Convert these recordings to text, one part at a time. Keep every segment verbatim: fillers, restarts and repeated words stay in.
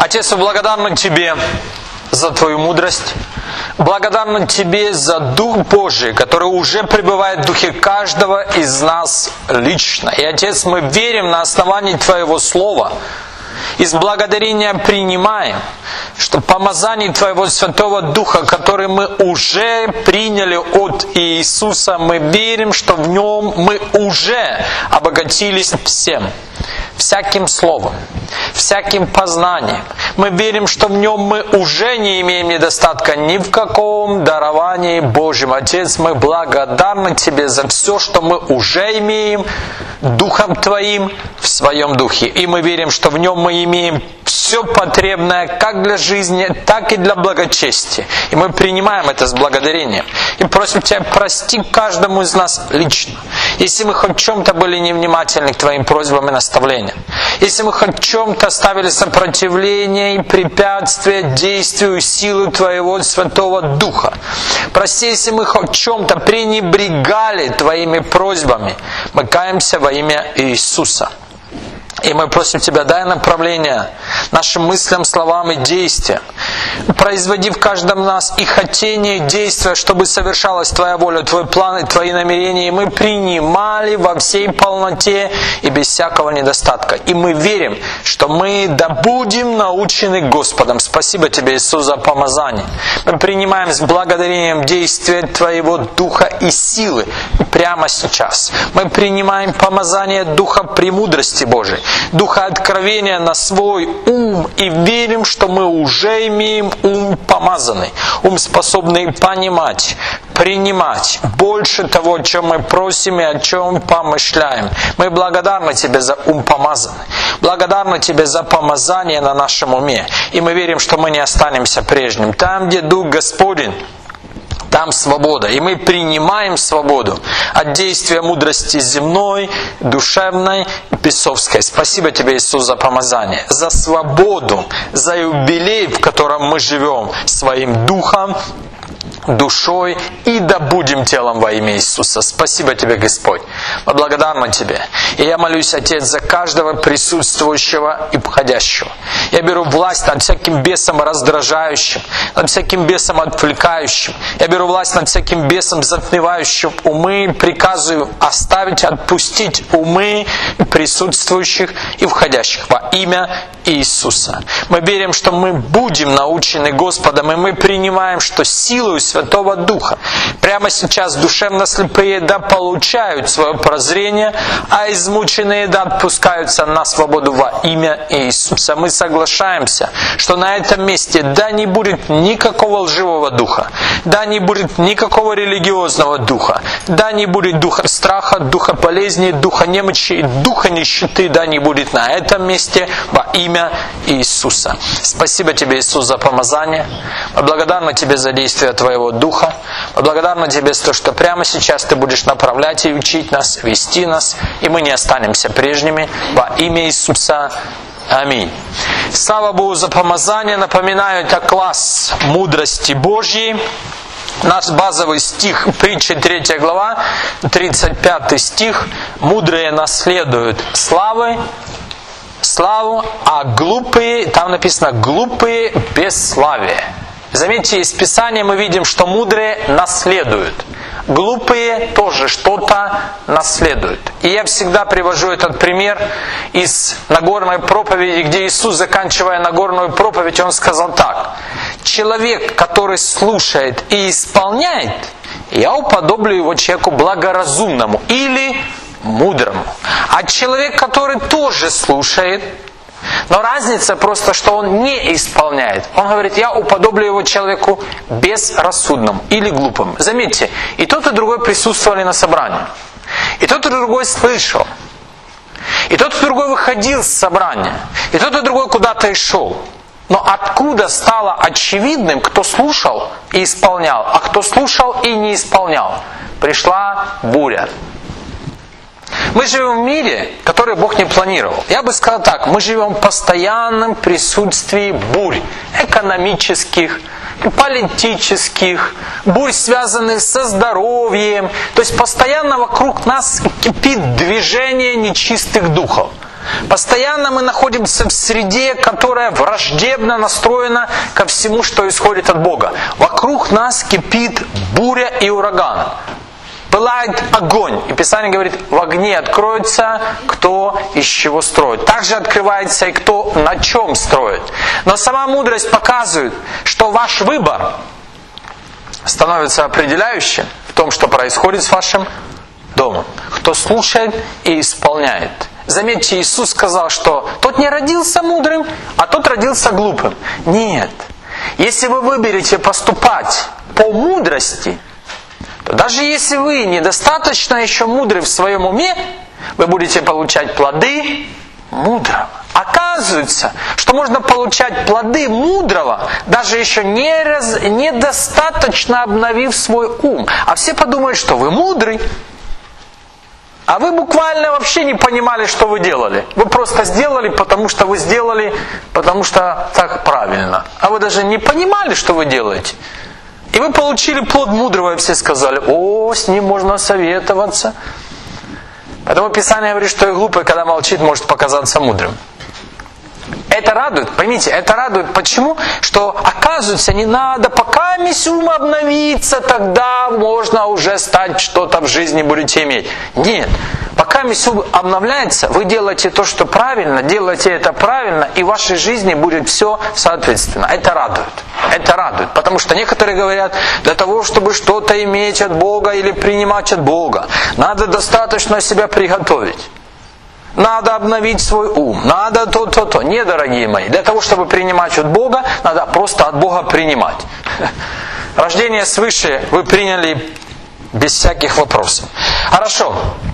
Отец, мы благодарны Тебе за Твою мудрость. Благодарны Тебе за Дух Божий, который уже пребывает в духе каждого из нас лично. И, Отец, мы верим на основании Твоего Слова, и с благодарением принимаем, что помазание Твоего Святого Духа, который мы уже приняли от Иисуса, мы верим, что в Нем мы уже обогатились всем, всяким словом, всяким познанием. Мы верим, что в Нем мы уже не имеем недостатка ни в каком даровании Божьем. Отец, мы благодарны Тебе за все, что мы уже имеем Духом Твоим в Своем Духе. И мы верим, что в Нем мы имеем все потребное как для жизни, так и для благочестия. И мы принимаем это с благодарением. И просим Тебя, прости каждому из нас лично, если мы хоть в чем-то были невнимательны к Твоим просьбам и наставлениям. Если мы хоть в чем-то ставили сопротивление и препятствие действию силы Твоего Святого Духа. Прости, если мы хоть в чем-то пренебрегали Твоими просьбами. Мы каемся во имя Иисуса. И мы просим Тебя, дай направление нашим мыслям, словам и действиям. Производи в каждом нас и хотение, и действия, чтобы совершалась Твоя воля, Твой план и Твои намерения. И мы принимали во всей полноте и без всякого недостатка. И мы верим, что мы да будем научены Господом. Спасибо Тебе, Иисус, за помазание. Мы принимаем с благодарением действия Твоего Духа и силы прямо сейчас. Мы принимаем помазание Духа премудрости Божией, Духа откровения на свой ум, и верим, что мы уже имеем ум помазанный, ум, способный понимать, принимать больше того, о чем мы просим и о чем помышляем. Мы благодарны Тебе за ум помазанный, благодарны Тебе за помазание на нашем уме, и мы верим, что мы не останемся прежним. Там, где Дух Господень, там свобода. И мы принимаем свободу от действия мудрости земной, душевной, бесовской. Спасибо Тебе, Иисус, за помазание, за свободу, за юбилей, в котором мы живем своим духом, душой, и да будем телом во имя Иисуса. Спасибо Тебе, Господь. Мы благодарны Тебе. И я молюсь, Отец, за каждого присутствующего и входящего. Я беру власть над всяким бесом раздражающим, над всяким бесом отвлекающим. Я беру власть над всяким бесом затмевающим умы. Приказываю оставить, отпустить умы присутствующих и входящих во имя Иисуса. Мы верим, что мы будем научены Господом, и мы принимаем, что силою Святого Духа прямо сейчас душевно слепые да получают свое прозрение, а измученные да отпускаются на свободу во имя Иисуса. Мы соглашаемся, что на этом месте да не будет никакого лживого духа, да не будет никакого религиозного духа, да не будет духа страха, духа болезни, духа немощи, духа нищеты, да не будет на этом месте во имя Иисуса. Спасибо Тебе, Иисус, за помазание. Мы благодарны Тебе за действие Твоего Духа. Мы благодарны Тебе за то, что прямо сейчас Ты будешь направлять и учить нас, вести нас, и мы не останемся прежними во имя Иисуса. Аминь. Слава Богу за помазание. Напоминаю, это класс мудрости Божьей. Наш базовый стих, притча третья глава, тридцать пятый стих. Мудрые наследуют славы, славу, а глупые, там написано глупые бесславие. Заметьте, из Писания мы видим, что мудрые наследуют. Глупые тоже что-то наследуют. И я всегда привожу этот пример из Нагорной проповеди, где Иисус, заканчивая Нагорную проповедь, Он сказал так: человек, который слушает и исполняет, я уподоблю его человеку благоразумному или мудрому. А человек, который тоже слушает, но разница просто, что он не исполняет. Он говорит, я уподоблю его человеку безрассудному или глупому. Заметьте, и тот, и другой присутствовали на собрании. И тот, и другой слышал. И тот, и другой выходил с собрания. И тот, и другой куда-то и шел. Но откуда стало очевидным, кто слушал и исполнял, а кто слушал и не исполнял? Пришла буря. Мы живем в мире, который Бог не планировал. Я бы сказал так, мы живем в постоянном присутствии бурь экономических, политических, бурь, связанных со здоровьем. То есть постоянно вокруг нас кипит движение нечистых духов. Постоянно мы находимся в среде, которая враждебно настроена ко всему, что исходит от Бога. Вокруг нас кипит буря и ураган. Пылает огонь. И Писание говорит, в огне откроется, кто из чего строит. Также открывается и кто на чем строит. Но сама мудрость показывает, что ваш выбор становится определяющим в том, что происходит с вашим домом. Кто слушает и исполняет. Заметьте, Иисус сказал, что тот не родился мудрым, а тот родился глупым. Нет. Если вы выберете поступать по мудрости, то даже если вы недостаточно еще мудры в своем уме, вы будете получать плоды мудрого. Оказывается, что можно получать плоды мудрого, даже еще не раз, недостаточно обновив свой ум. А все подумают, что вы мудрый. А вы буквально вообще не понимали, что вы делали. Вы просто сделали, потому что вы сделали, потому что так правильно. А вы даже не понимали, что вы делаете. И вы получили плод мудрого, и все сказали, о, с ним можно советоваться. Поэтому Писание говорит, что и глупый, когда молчит, может показаться мудрым. Это радует, поймите, это радует. Почему? Что, оказывается, не надо, пока ум обновится, тогда можно уже стать, что-то в жизни будете иметь. Нет. Пока ум обновляется, вы делаете то, что правильно, делаете это правильно, и в вашей жизни будет все соответственно. Это радует. Это радует. Потому что некоторые говорят, для того, чтобы что-то иметь от Бога или принимать от Бога, надо достаточно себя приготовить. Надо обновить свой ум, надо то-то-то. Не, дорогие мои, для того, чтобы принимать от Бога, надо просто от Бога принимать. Рождение свыше вы приняли без всяких вопросов. Хорошо.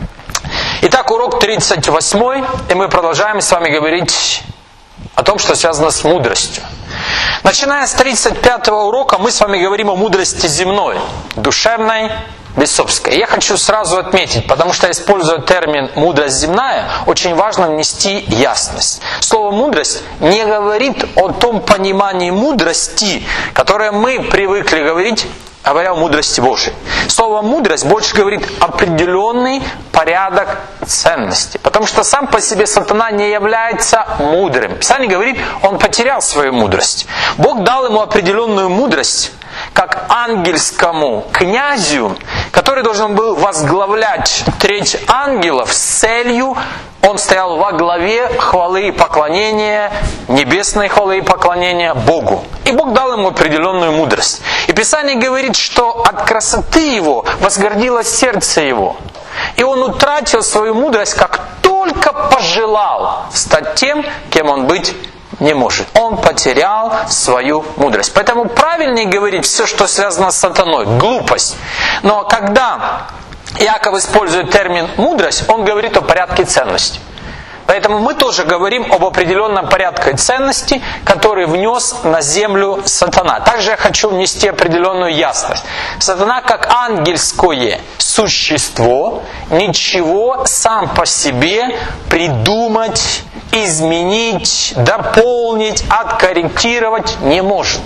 Итак, урок тридцать восемь, и мы продолжаем с вами говорить о том, что связано с мудростью. Начиная с тридцать пятого урока, мы с вами говорим о мудрости земной, душевной, бесовской. Я хочу сразу отметить, потому что, используя термин «мудрость земная», очень важно внести ясность. Слово «мудрость» не говорит о том понимании мудрости, которое мы привыкли говорить, говоря о мудрости Божией. Слово «мудрость» больше говорит определенный порядок ценностей. Потому что сам по себе сатана не является мудрым. Писание говорит, он потерял свою мудрость. Бог дал ему определенную мудрость, как ангельскому князю, который должен был возглавлять треть ангелов с целью, он стоял во главе хвалы и поклонения, небесной хвалы и поклонения Богу. И Бог дал ему определенную мудрость. И Писание говорит, что от красоты его возгордилось сердце его. И он утратил свою мудрость, как только пожелал стать тем, кем он быть не может. Он потерял свою мудрость. Поэтому правильнее говорить все, что связано с сатаной, глупость. Но когда Иаков использует термин «мудрость», он говорит о порядке ценностей. Поэтому мы тоже говорим об определенном порядке ценностей, который внес на землю сатана. Также я хочу внести определенную ясность. Сатана, как ангельское существо, ничего сам по себе придумать, изменить, дополнить, откорректировать не может.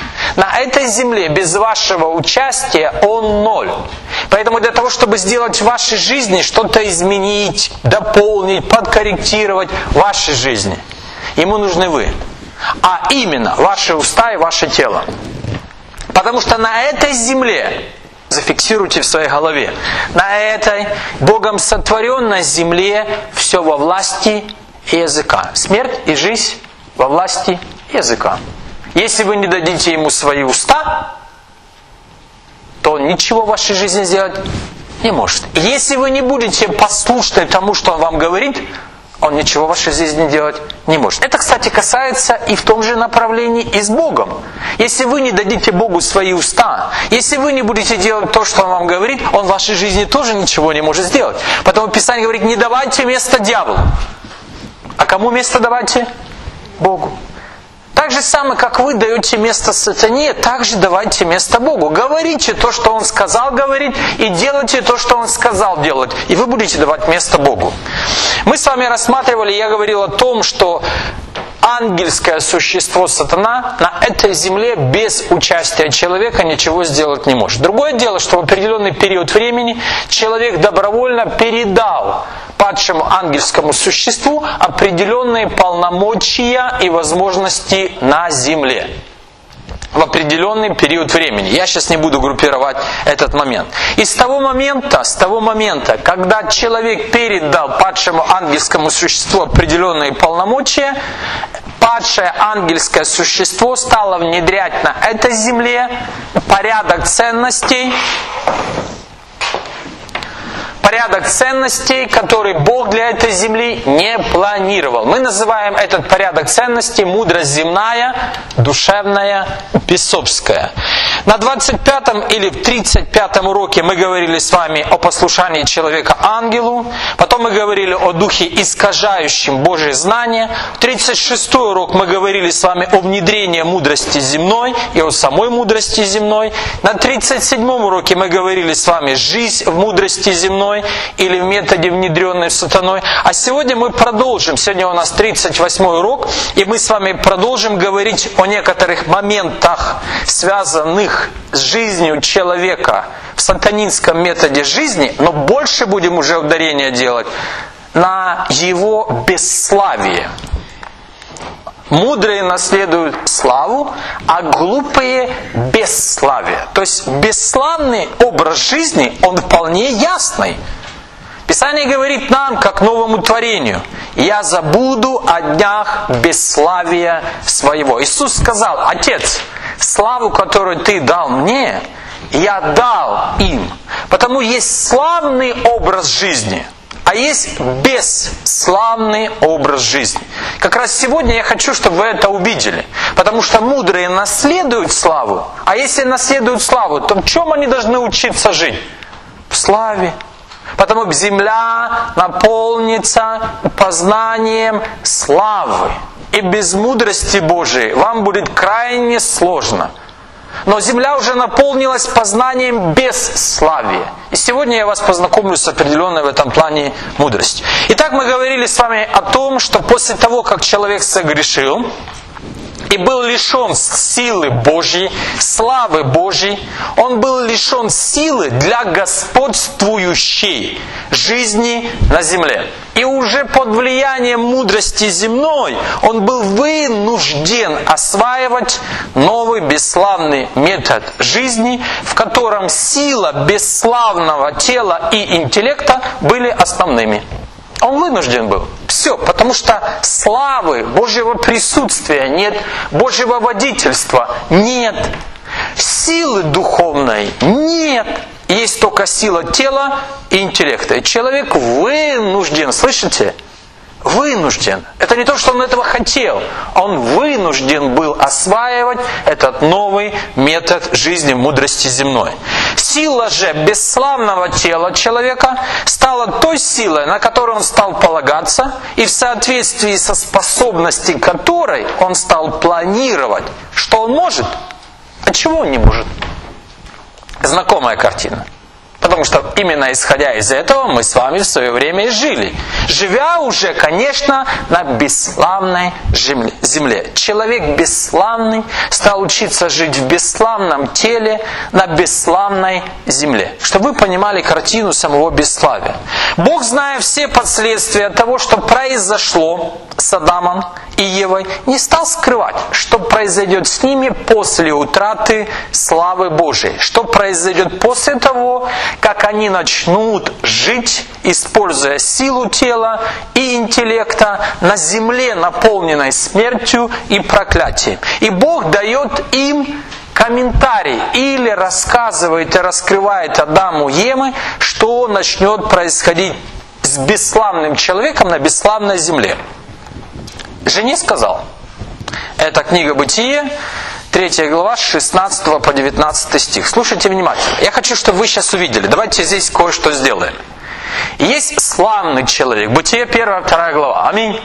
На этой земле без вашего участия он ноль. Поэтому для того, чтобы сделать в вашей жизни что-то изменить, дополнить, подкорректировать в вашей жизни, ему нужны вы. А именно ваши уста и ваше тело. Потому что на этой земле, зафиксируйте в своей голове, на этой Богом сотворенной земле все во власти языка. Смерть и жизнь во власти языка. Если вы не дадите ему свои уста, то он ничего в вашей жизни сделать не может. Если вы не будете послушны тому, что он вам говорит, он ничего в вашей жизни делать не может. Это, кстати, касается и в том же направлении и с Богом. Если вы не дадите Богу свои уста, если вы не будете делать то, что он вам говорит, он в вашей жизни тоже ничего не может сделать. Поэтому Писание говорит, не давайте место дьяволу. А кому место давайте? Богу. Так же самое, как вы даете место сатане, так же давайте место Богу. Говорите то, что Он сказал говорить, и делайте то, что Он сказал делать. И вы будете давать место Богу. Мы с вами рассматривали, я говорил о том, что ангельское существо сатана на этой земле без участия человека ничего сделать не может. Другое дело, что в определенный период времени человек добровольно передал падшему ангельскому существу определенные полномочия и возможности на земле в определенный период времени. Я сейчас не буду группировать этот момент. И с того момента, с того момента, когда человек передал падшему ангельскому существу определенные полномочия, падшее ангельское существо стало внедрять на этой земле порядок ценностей, порядок ценностей, который Бог для этой земли не планировал. Мы называем этот порядок ценностей мудрость земная, душевная, бесовская. На двадцать пятом или в тридцать пятом уроке мы говорили с вами о послушании человека ангелу. Потом мы говорили о духе, искажающем Божие знание. В тридцать шестой урок мы говорили с вами о внедрении мудрости земной и о самой мудрости земной. На тридцать седьмом уроке мы говорили с вами жизнь в мудрости земной или в методе, внедренной сатаной. А сегодня мы продолжим. Сегодня у нас тридцать восьмой урок, и мы с вами продолжим говорить о некоторых моментах, связанных с жизнью человека в сатанинском методе жизни, но больше будем уже ударение делать на его бесславие. Мудрые наследуют славу, а глупые – бесславие. То есть бесславный образ жизни, он вполне ясный. Писание говорит нам, как новому творению: «Я забуду о днях бесславия своего». Иисус сказал: «Отец, славу, которую Ты дал мне, я дал им». Потому есть славный образ жизни, а есть бесславный образ жизни. Как раз сегодня я хочу, чтобы вы это увидели. Потому что мудрые наследуют славу, а если наследуют славу, то в чем они должны учиться жить? В славе. Потому земля наполнится познанием славы. И без мудрости Божией вам будет крайне сложно. Но земля уже наполнилась познанием бесславия. И сегодня я вас познакомлю с определенной в этом плане мудростью. Итак, мы говорили с вами о том, что после того, как человек согрешил и был лишен силы Божьей, славы Божьей, он был лишен силы для господствующей жизни на земле. И уже под влиянием мудрости земной он был вынужден осваивать новый бесславный метод жизни, в котором сила бесславного тела и интеллекта были основными. Он вынужден был. Все, потому что славы, Божьего присутствия нет, Божьего водительства нет, силы духовной нет. Есть только сила тела и интеллекта. И человек вынужден, слышите? Вынужден. Это не то, что он этого хотел. Он вынужден был осваивать этот новый метод жизни в мудрости земной. Сила же бесславного тела человека стала той силой, на которую он стал полагаться, и в соответствии со способностью которой он стал планировать, что он может, а чего он не может. Знакомая картина. Потому что именно исходя из этого мы с вами в свое время и жили. Живя уже, конечно, на бесславной земле. Человек бесславный стал учиться жить в бесславном теле на бесславной земле. Чтобы вы понимали картину самого бесславия. Бог, зная все последствия того, что произошло с Адамом и Евой, не стал скрывать, что произойдет с ними после утраты славы Божией. Что произойдет после того, как они начнут жить, используя силу тела и интеллекта на земле, наполненной смертью и проклятием. И Бог дает им комментарий или рассказывает и раскрывает Адаму и Еве, что начнет происходить с бесславным человеком на бесславной земле. Жене сказал. Это книга Бытие, третья глава, с шестнадцатого по девятнадцатый стих. Слушайте внимательно. Я хочу, чтобы вы сейчас увидели. Давайте здесь кое-что сделаем. Есть славный человек. Бытие, первая, вторая глава. Аминь.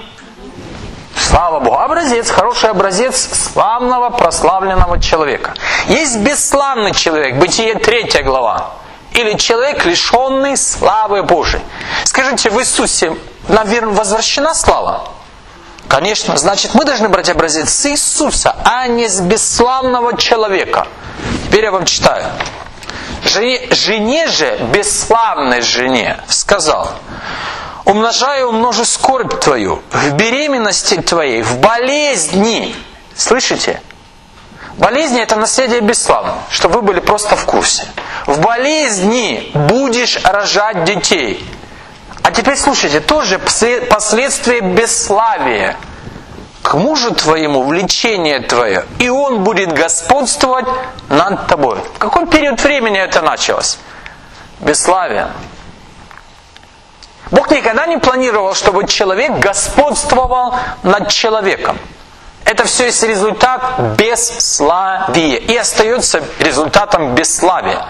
Слава Богу. Образец, хороший образец славного, прославленного человека. Есть бесславный человек. Бытие, третья глава. Или человек, лишенный славы Божией. Скажите, в Иисусе, наверное, возвращена слава? Конечно, значит, мы должны брать образец с Иисуса, а не с бесславного человека. Теперь я вам читаю. Жене, жене же, бесславной жене, сказал: умножаю, умножу скорбь твою, в беременности твоей, в болезни. Слышите? Болезни – это наследие бесславное, чтобы вы были просто в курсе. В болезни будешь рожать детей. А теперь слушайте, тоже последствия бесславия. К мужу твоему влечение твое, и он будет господствовать над тобой. В какой период времени это началось? Бесславие. Бог никогда не планировал, чтобы человек господствовал над человеком. Это все есть результат бесславия. И остается результатом бесславия.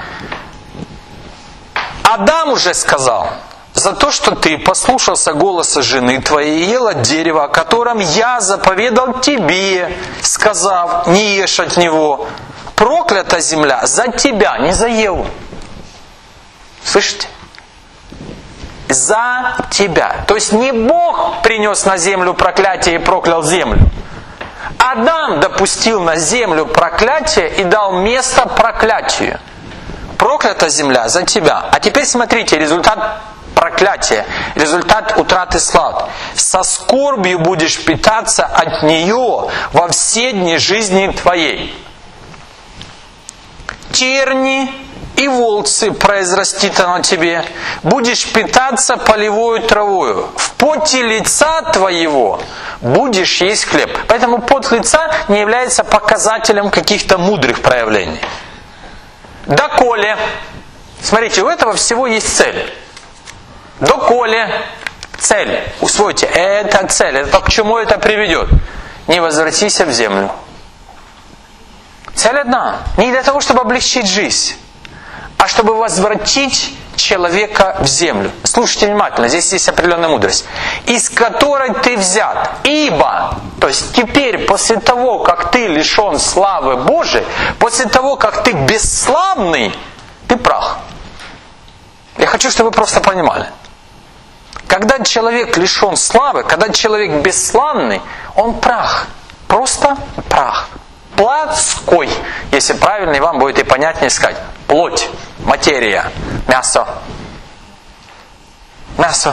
Адам уже сказал: за то, что ты послушался голоса жены твоей и ел от дерева, о котором я заповедал тебе, сказав, не ешь от него, проклята земля за тебя, не за Еву. Слышите? За тебя. То есть не Бог принес на землю проклятие и проклял землю. Адам допустил на землю проклятие и дал место проклятию. Проклята земля за тебя. А теперь смотрите, результат проклятия, результат утраты славы. Со скорбью будешь питаться от нее во все дни жизни твоей. Терни и волцы произрастит оно тебе. Будешь питаться полевою травою. В поте лица твоего будешь есть хлеб. Поэтому пот лица не является показателем каких-то мудрых проявлений. Доколе. Смотрите, у этого всего есть цель. Доколе. Цель. Усвойте. Это цель. Это к чему это приведет? Не возвратися в землю. Цель одна. Не для того, чтобы облегчить жизнь, а чтобы возвратить человека в землю. Слушайте внимательно, здесь есть определенная мудрость. Из которой ты взят. Ибо, то есть теперь, после того, как ты лишен славы Божией, после того, как ты бесславный, ты прах. Я хочу, чтобы вы просто понимали. Когда человек лишен славы, когда человек бесславный, он прах. Просто прах. Плотской, если правильно, и вам будет и понятнее сказать. Плоть, материя, мясо. Мясо.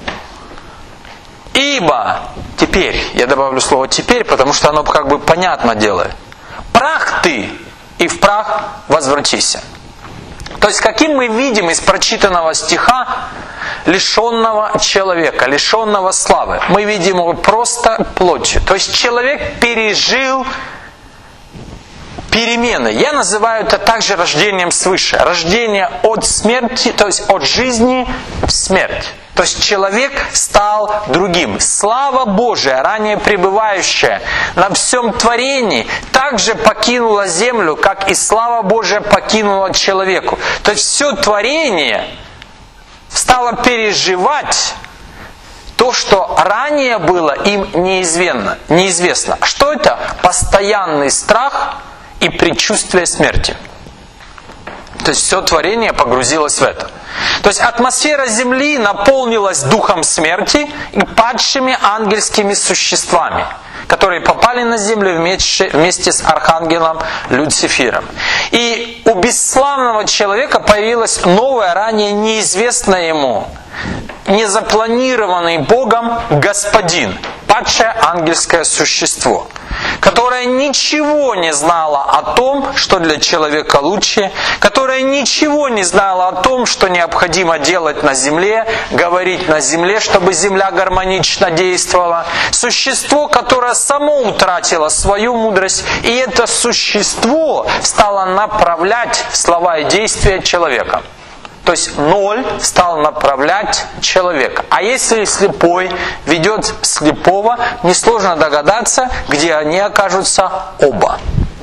Ибо, теперь, я добавлю слово теперь, потому что оно как бы понятно делает. Прах ты, и в прах возвратися. То есть, каким мы видим из прочитанного стиха лишенного человека, лишенного славы? Мы видим его просто плотью. То есть, человек пережил перемены. Я называю это также рождением свыше. Рождение от смерти, то есть от жизни в смерть. То есть человек стал другим. Слава Божия, ранее пребывающая на всем творении, также покинула землю, как и слава Божия покинула человеку. То есть все творение стало переживать то, что ранее было им неизвестно. неизвестно. Что это? Постоянный страх и предчувствие смерти. То есть все творение погрузилось в это. То есть атмосфера Земли наполнилась духом смерти и падшими ангельскими существами, которые попали на землю вместе, вместе с архангелом Люцифером. И у бесславного человека появилось новое, ранее неизвестное ему, незапланированный Богом господин, падшее ангельское существо, которое ничего не знало о том, что для человека лучше, которое ничего не знало о том, что необходимо делать на земле, говорить на земле, чтобы земля гармонично действовала. Существо, которое само утратило свою мудрость, и это существо стало направлять слова и действия человека. То есть ноль стал направлять человека. А если слепой ведет слепого, несложно догадаться, где они окажутся оба.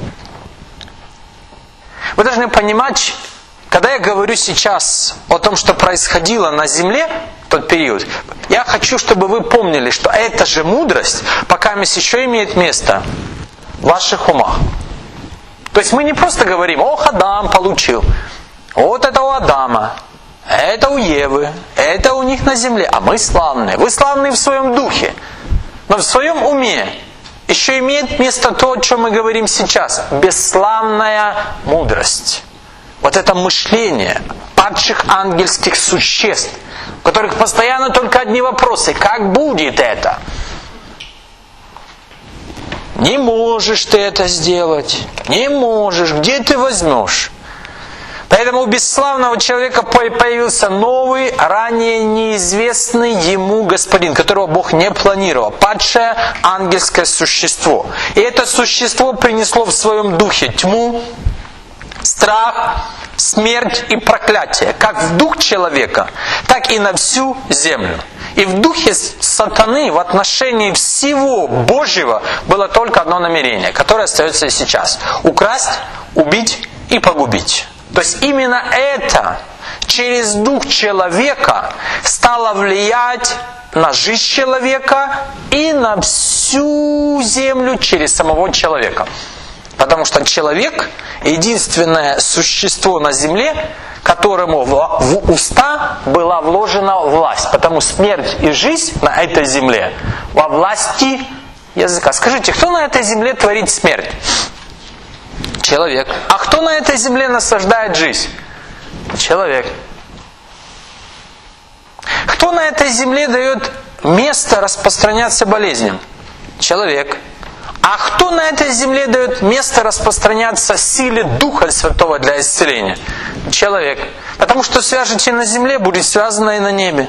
Вы должны понимать, когда я говорю сейчас о том, что происходило на земле в тот период, я хочу, чтобы вы помнили, что эта же мудрость пока еще имеет место в ваших умах. То есть мы не просто говорим: ох, Адам получил. Вот это у Адама, это у Евы, это у них на земле, а мы славные. Вы славные в своем духе, но в своем уме еще имеет место то, о чем мы говорим сейчас. Бесславная мудрость. вот это мышление падших ангельских существ, у которых постоянно только одни вопросы. Как будет это? Не можешь ты это сделать. Не можешь. Где ты возьмешь? Поэтому у бесславного человека появился новый, ранее неизвестный ему господин, которого Бог не планировал. Падшее ангельское существо. И это существо принесло в своем духе тьму, страх, смерть и проклятие. Как в дух человека, так и на всю землю. И в духе сатаны в отношении всего Божьего было только одно намерение, которое остается и сейчас. Украсть, убить и погубить. То есть именно это через дух человека стало влиять на жизнь человека и на всю землю через самого человека. Потому что человек — единственное существо на земле, которому в уста была вложена власть. Потому смерть и жизнь на этой земле во власти языка. Скажите, кто на этой земле творит смерть? Человек. А кто на этой земле насаждает жизнь? Человек. Кто на этой земле дает место распространяться болезням? Человек. А кто на этой земле дает место распространяться силе Духа Святого для исцеления? Человек. Потому что свяжете на земле, будет связано и на небе.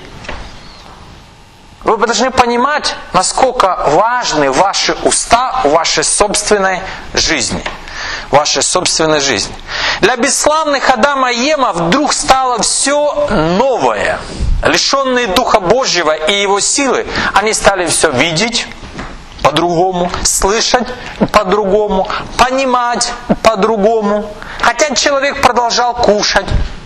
Вы должны понимать, насколько важны ваши уста в вашей собственной жизни. Вашей собственной жизни. Для бесславных Адама и Ема вдруг стало все новое. Лишенные Духа Божьего и Его силы, они стали все видеть по-другому, слышать по-другому, понимать по-другому. Хотя человек продолжал кушать,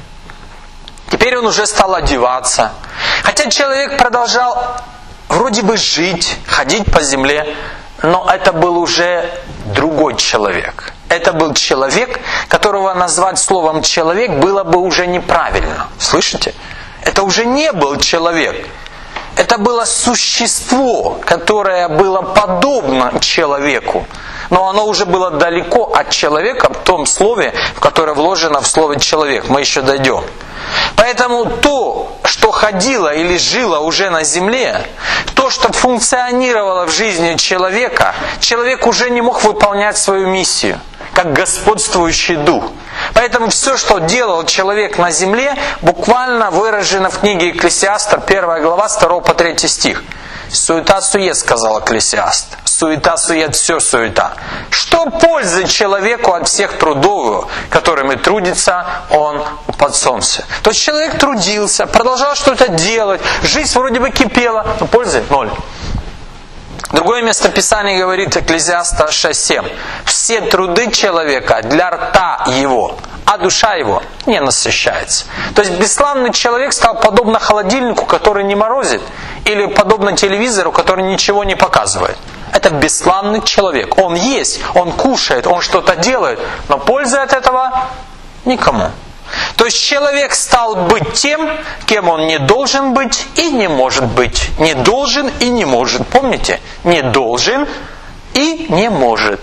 теперь он уже стал одеваться. Хотя человек продолжал вроде бы жить, ходить по земле, но это был уже другой человек. Это был человек, которого назвать словом «человек» было бы уже неправильно. Слышите? Это уже не был человек. Это было существо, которое было подобно человеку. Но оно уже было далеко от человека в том слове, в которое вложено в слове «человек». Мы еще дойдем. Поэтому то, что ходило или жило уже на земле, то, что функционировало в жизни человека, человек уже не мог выполнять свою миссию, как господствующий дух. Поэтому все, что делал человек на земле, буквально выражено в книге Екклесиаста, первая глава, с второго по третий стих. «Суета-сует», сказал Екклесиаст. Суета-сует, все суета. Что пользы человеку от всех трудов, которыми трудится он под солнцем? То есть человек трудился, продолжал что-то делать, жизнь вроде бы кипела, но пользы ноль. Другое место Писания говорит, Экклезиаста шесть семь. Все труды человека для рта его, а душа его не насыщается. То есть бесславный человек стал подобно холодильнику, который не морозит, или подобно телевизору, который ничего не показывает. Это бесславный человек. Он есть, он кушает, он что-то делает, но пользы от этого никому. То есть человек стал быть тем, кем он не должен быть и не может быть. Не должен и не может. Помните? Не должен и не может.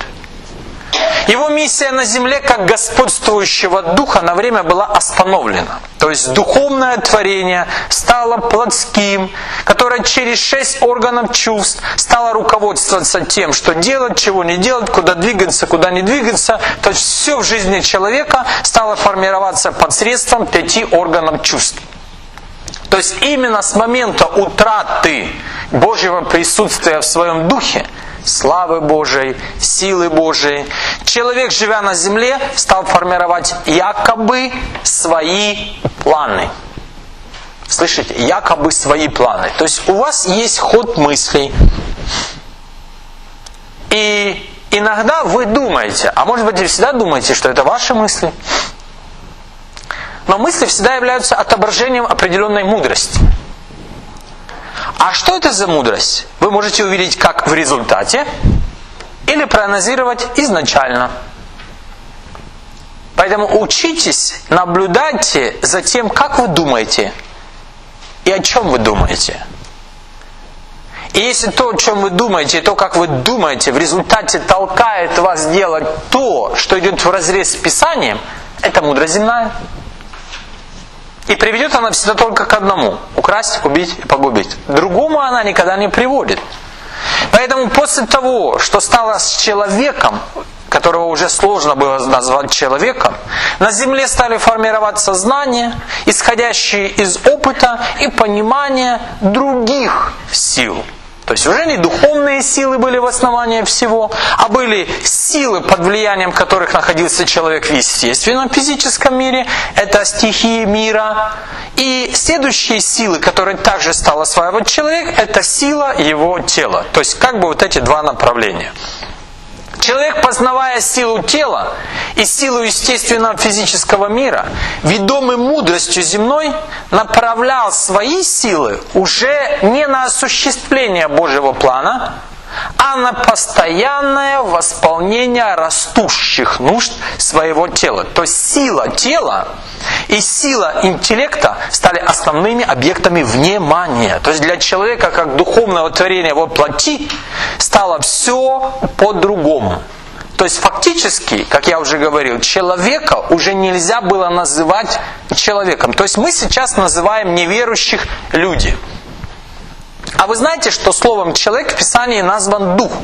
Его миссия на земле как господствующего духа на время была остановлена. То есть духовное творение стало плотским, которое через шесть органов чувств стало руководствоваться тем, что делать, чего не делать, куда двигаться, куда не двигаться. То есть все в жизни человека стало формироваться посредством пяти органов чувств. То есть именно с момента утраты Божьего присутствия в своем духе, славы Божией, силы Божией, человек, живя на земле, стал формировать якобы свои планы. Слышите? Якобы свои планы. То есть у вас есть ход мыслей. И иногда вы думаете, а может быть вы всегда думаете, что это ваши мысли. Но мысли всегда являются отображением определенной мудрости. А что это за мудрость? Вы можете увидеть как в результате или проанализировать изначально. Поэтому учитесь, наблюдайте за тем, как вы думаете и о чем вы думаете. И если то, о чем вы думаете, и то, как вы думаете, в результате толкает вас делать то, что идет вразрез с Писанием, это мудрость земная. И приведет она всегда только к одному: украсть, убить и погубить. К другому она никогда не приводит. Поэтому после того, что стало с человеком, которого уже сложно было назвать человеком, на земле стали формироваться знания, исходящие из опыта и понимания других сил. То есть уже не духовные силы были в основании всего, а были силы, под влиянием которых находился человек в естественном физическом мире, это стихии мира. И следующие силы, которые также стал осваивать человек, это сила его тела. То есть как бы вот эти два направления. Человек, познавая силу тела и силу естественного физического мира, ведомый мудростью земной, направлял свои силы уже не на осуществление Божьего плана, а на постоянное восполнение растущих нужд своего тела. То есть сила тела и сила интеллекта стали основными объектами внимания. То есть для человека, как духовного творения во плоти, стало все по-другому. То есть фактически, как я уже говорил, человека уже нельзя было называть человеком. То есть мы сейчас называем неверующих люди. А вы знаете, что словом «человек» в Писании назван дух?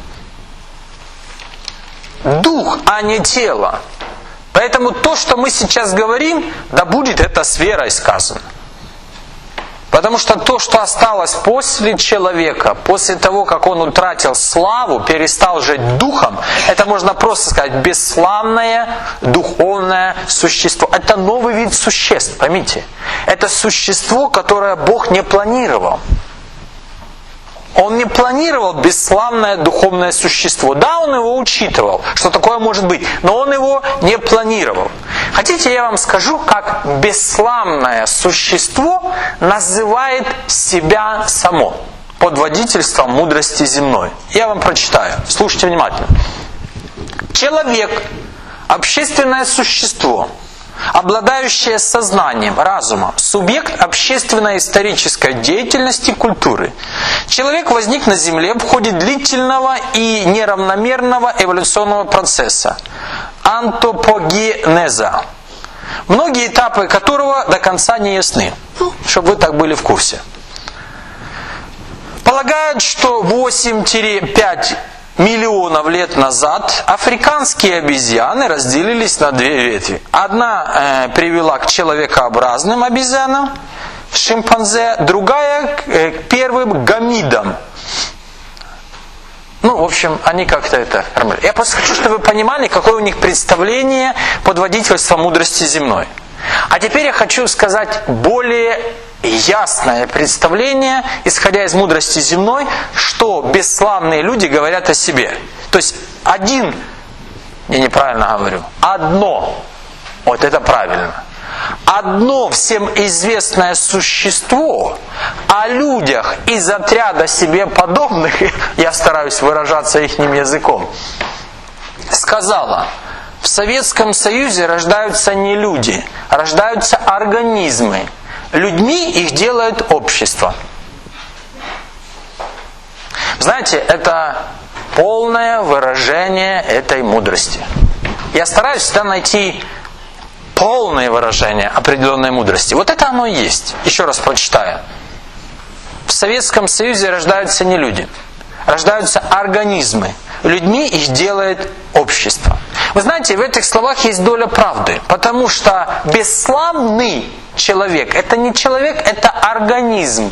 Дух, а не тело. Поэтому то, что мы сейчас говорим, да будет это с верой сказано. Потому что то, что осталось после человека, после того, как он утратил славу, перестал жить духом, это можно просто сказать бесславное духовное существо. Это новый вид существ, поймите. Это существо, которое Бог не планировал. Он не планировал бесславное духовное существо. Да, он его учитывал, что такое может быть, но он его не планировал. Хотите, я вам скажу, как бесславное существо называет себя само под водительством мудрости земной. Я вам прочитаю. Слушайте внимательно. Человек – общественное существо, обладающее сознанием, разумом, субъект общественно-исторической деятельности культуры. Человек возник на Земле в ходе длительного и неравномерного эволюционного процесса – антропогенеза, многие этапы которого до конца не ясны, чтобы вы так были в курсе. Полагают, что восемь-пять миллионов лет назад африканские обезьяны разделились на две ветви. Одна э, привела к человекообразным обезьянам, шимпанзе, другая к, э, к первым гомидам. Ну, в общем, они как-то это... Я просто хочу, чтобы вы понимали, какое у них представление под водительством мудрости земной. А теперь я хочу сказать более ясное представление, исходя из мудрости земной, что бесславные люди говорят о себе. То есть один, я неправильно говорю, одно, вот это правильно, одно всем известное существо о людях из отряда себе подобных, я стараюсь выражаться ихним языком, сказала: в Советском Союзе рождаются не люди, рождаются организмы. Людьми их делает общество. Знаете, это полное выражение этой мудрости. Я стараюсь всегда найти полное выражение определенной мудрости. Вот это оно и есть. Еще раз прочитаю. В Советском Союзе рождаются не люди, рождаются организмы. Людьми их делает общество. Вы знаете, в этих словах есть доля правды, потому что бесславный человек – это не человек, это организм.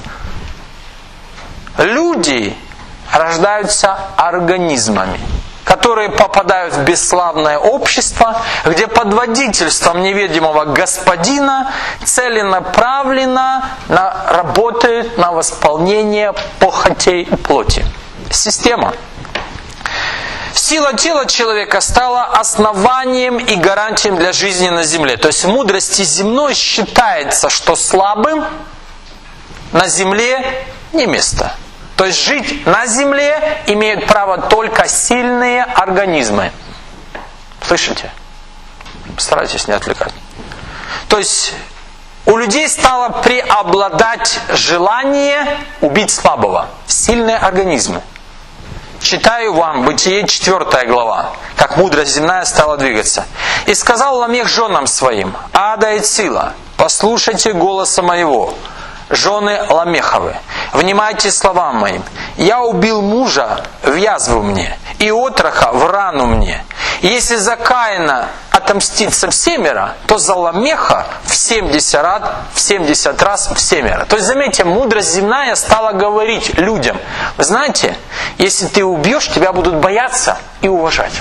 Люди рождаются организмами, которые попадают в бесславное общество, где под водительством невидимого господина целенаправленно работают на восполнение похотей плоти. Система. Сила тела человека стала основанием и гарантием для жизни на земле. То есть в мудрости земной считается, что слабым на земле не место. То есть жить на земле имеют право только сильные организмы. Слышите? Старайтесь не отвлекать. То есть у людей стало преобладать желание убить слабого. Сильные организмы. Читаю вам Бытие четвёртая глава, как мудрость земная стала двигаться. И сказал Ламех женам своим: Ада и Цила, послушайте голоса моего, жены Ламеховы, внимайте словам моим. Я убил мужа в язву мне, и отрока в рану мне. И если за Каина отомститься в семеро, то за Ламеха в семьдесят раз, в семьдесят раз в семеро. То есть, заметьте, мудрость земная стала говорить людям: вы знаете, если ты убьешь, тебя будут бояться и уважать.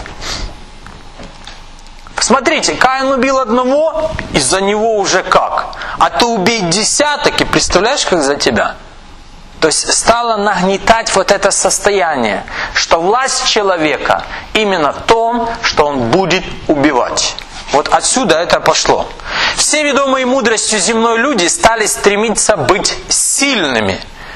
Смотрите, Каин убил одного, из-за него уже как? А ты убей десяток, и представляешь, как за тебя? То есть стало нагнетать вот это состояние, что власть человека именно в том, что он будет убивать. Вот отсюда это пошло. Все ведомые мудростью земной люди стали стремиться быть сильными.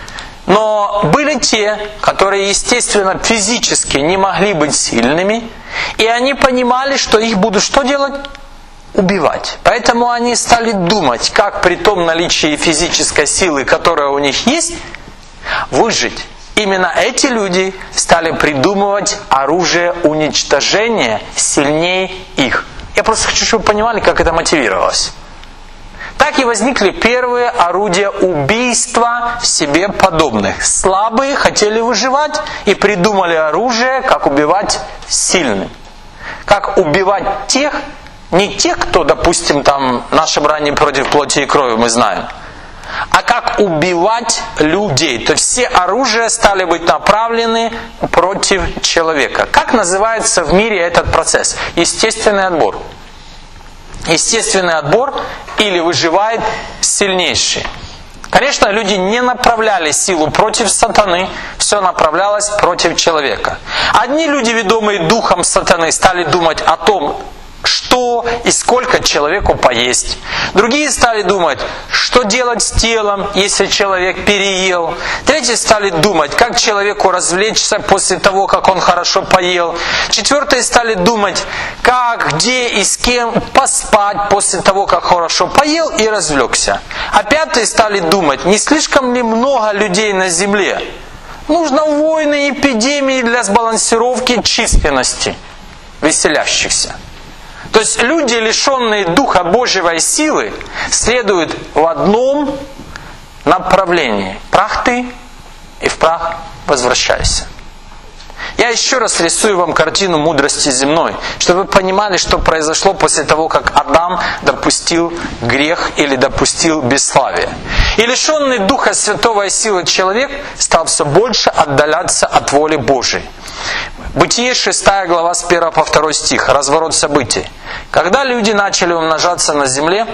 Но были те, которые, естественно, физически не могли быть сильными, и они понимали, что их будут что делать? Убивать. Поэтому они стали думать, как при том наличии физической силы, которая у них есть, выжить. Именно эти люди стали придумывать оружие уничтожения сильнее их. Я просто хочу, чтобы вы понимали, как это мотивировалось. Так и возникли первые орудия убийства себе подобных. Слабые хотели выживать и придумали оружие, как убивать сильных. Как убивать тех, не тех, кто, допустим, там наше брание против плоти и крови, мы знаем, а как убивать людей. То есть все оружия стали быть направлены против человека. Как называется в мире этот процесс? Естественный отбор. Естественный отбор или выживает сильнейший. Конечно, люди не направляли силу против сатаны, все направлялось против человека. Одни люди, ведомые духом сатаны, стали думать о том, что и сколько человеку поесть. Другие стали думать, что делать с телом, если человек переел. Третьи стали думать, как человеку развлечься после того, как он хорошо поел. Четвертые стали думать, как, где и с кем поспать после того, как хорошо поел и развлекся. А пятые стали думать, не слишком ли много людей на земле? Нужно войны, эпидемии для сбалансировки численности веселящихся. То есть люди, лишенные Духа Божьего и силы, следуют в одном направлении. Прах ты, и в прах возвращайся. Я еще раз рисую вам картину мудрости земной, чтобы вы понимали, что произошло после того, как Адам допустил грех или допустил бесславие. И лишенный Духа Святого и силы человек стал все больше отдаляться от воли Божией. Бытие шестая глава с первого по второй стих. Разворот событий. Когда люди начали умножаться на земле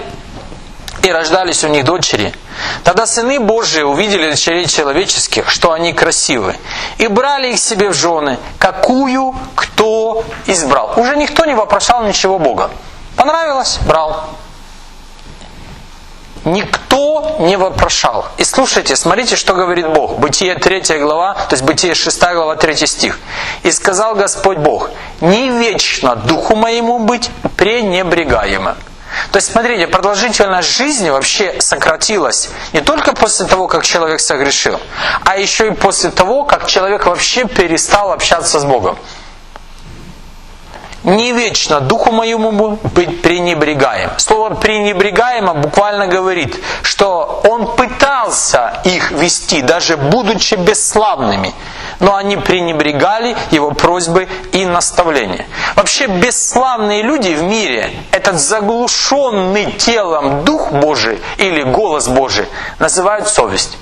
и рождались у них дочери, тогда сыны Божии увидели дочерей человеческих, что они красивы, и брали их себе в жены, какую кто избрал. Уже никто не вопрошал ничего Бога. Понравилось? Брал. Никто не вопрошал. И слушайте, смотрите, что говорит Бог. Бытие третья глава, то есть Бытие шестая глава, третий стих. «И сказал Господь Бог: не вечно духу моему быть пренебрегаемым». То есть, смотрите, продолжительность жизни вообще сократилась не только после того, как человек согрешил, а еще и после того, как человек вообще перестал общаться с Богом. Не вечно духу моему быть пренебрегаем. Слово «пренебрегаемо» буквально говорит, что он пытался их вести, даже будучи бесславными, но они пренебрегали его просьбы и наставления. Вообще бесславные люди в мире, этот заглушенный телом Дух Божий или голос Божий, называют совесть.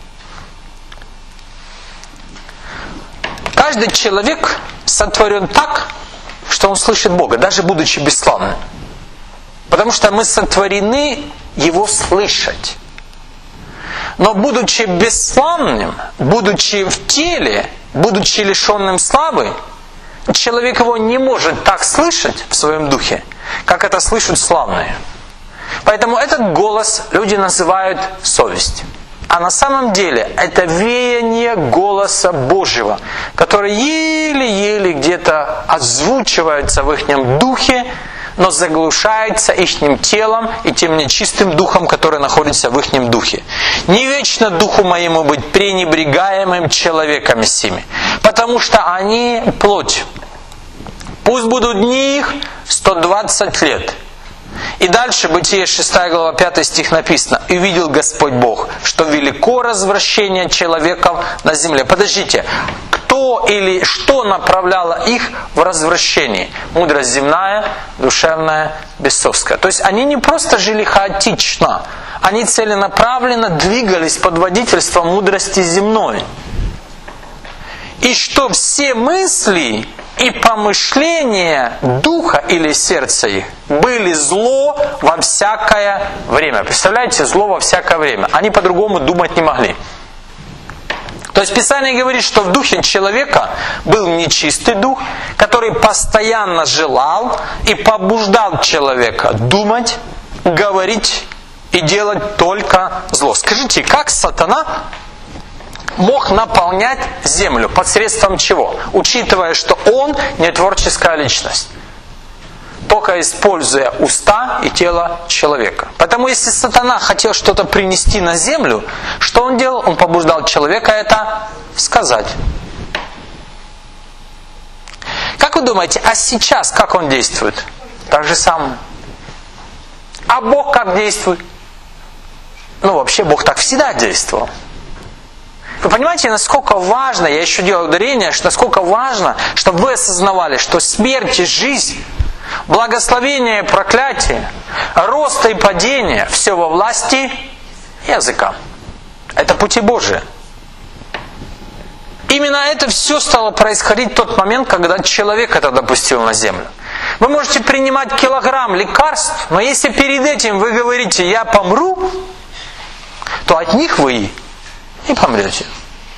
Каждый человек сотворен так, что он слышит Бога, даже будучи бесславным. Потому что мы сотворены Его слышать. Но будучи бесславным, будучи в теле, будучи лишенным славы, человек его не может так слышать в своем духе, как это слышат славные. Поэтому этот голос люди называют совесть. А на самом деле это веяние голоса Божьего, который еле-еле где-то озвучивается в их духе, но заглушается их телом и тем нечистым духом, который находится в их духе. Не вечно духу моему быть пренебрегаемым человеком сими, потому что они плоть. Пусть будут дни их сто двадцать лет. И дальше, Бытие шестая глава, пятый стих написано: «И увидел Господь Бог, что велико развращение человеков на земле». Подождите, кто или что направляло их в развращение? Мудрость земная, душевная, бесовская. То есть они не просто жили хаотично, они целенаправленно двигались под водительством мудрости земной. И что все мысли и помышления духа или сердца их были зло во всякое время. Представляете, зло во всякое время. Они по-другому думать не могли. То есть Писание говорит, что в духе человека был нечистый дух, который постоянно желал и побуждал человека думать, говорить и делать только зло. Скажите, как сатана мог наполнять землю? Посредством чего? Учитывая, что он не творческая личность. Только используя уста и тело человека. Поэтому если сатана хотел что-то принести на землю, что он делал? Он побуждал человека это сказать. Как вы думаете, а сейчас как он действует? Так же самое. А Бог как действует? Ну вообще Бог так всегда действовал. Вы понимаете, насколько важно, я еще делаю ударение, что насколько важно, чтобы вы осознавали, что смерть и жизнь, благословение и проклятие, рост и падение, все во власти языка. Это пути Божии. Именно это все стало происходить в тот момент, когда человек это допустил на землю. Вы можете принимать килограмм лекарств, но если перед этим вы говорите «я помру», то от них вы и помрете.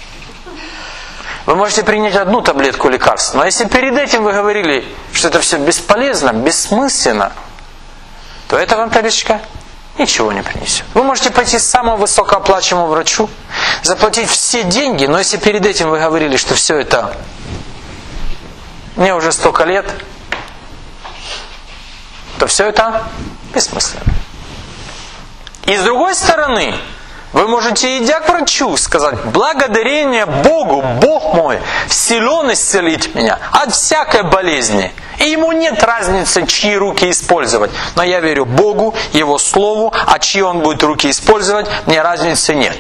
Вы можете принять одну таблетку лекарств, но если перед этим вы говорили, что это все бесполезно, бессмысленно, то эта вам таблеточка ничего не принесет. Вы можете пойти к самому высокооплачиваемому врачу, заплатить все деньги, но если перед этим вы говорили, что все это мне уже столько лет, то все это бессмысленно. И с другой стороны, вы можете, идя к врачу, сказать: благодарение Богу, Бог мой силен исцелить меня от всякой болезни. И ему нет разницы, чьи руки использовать. Но я верю Богу, Его Слову, а чьи Он будет руки использовать, мне разницы нет.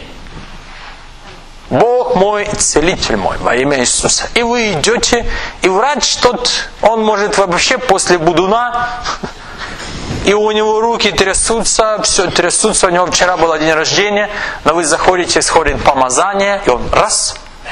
Бог мой, целитель мой, во имя Иисуса. И вы идете, и врач тот, он может вообще после будуна, и у него руки трясутся, все трясутся, у него вчера был день рождения, но вы заходите, сходит помазание, и он раз.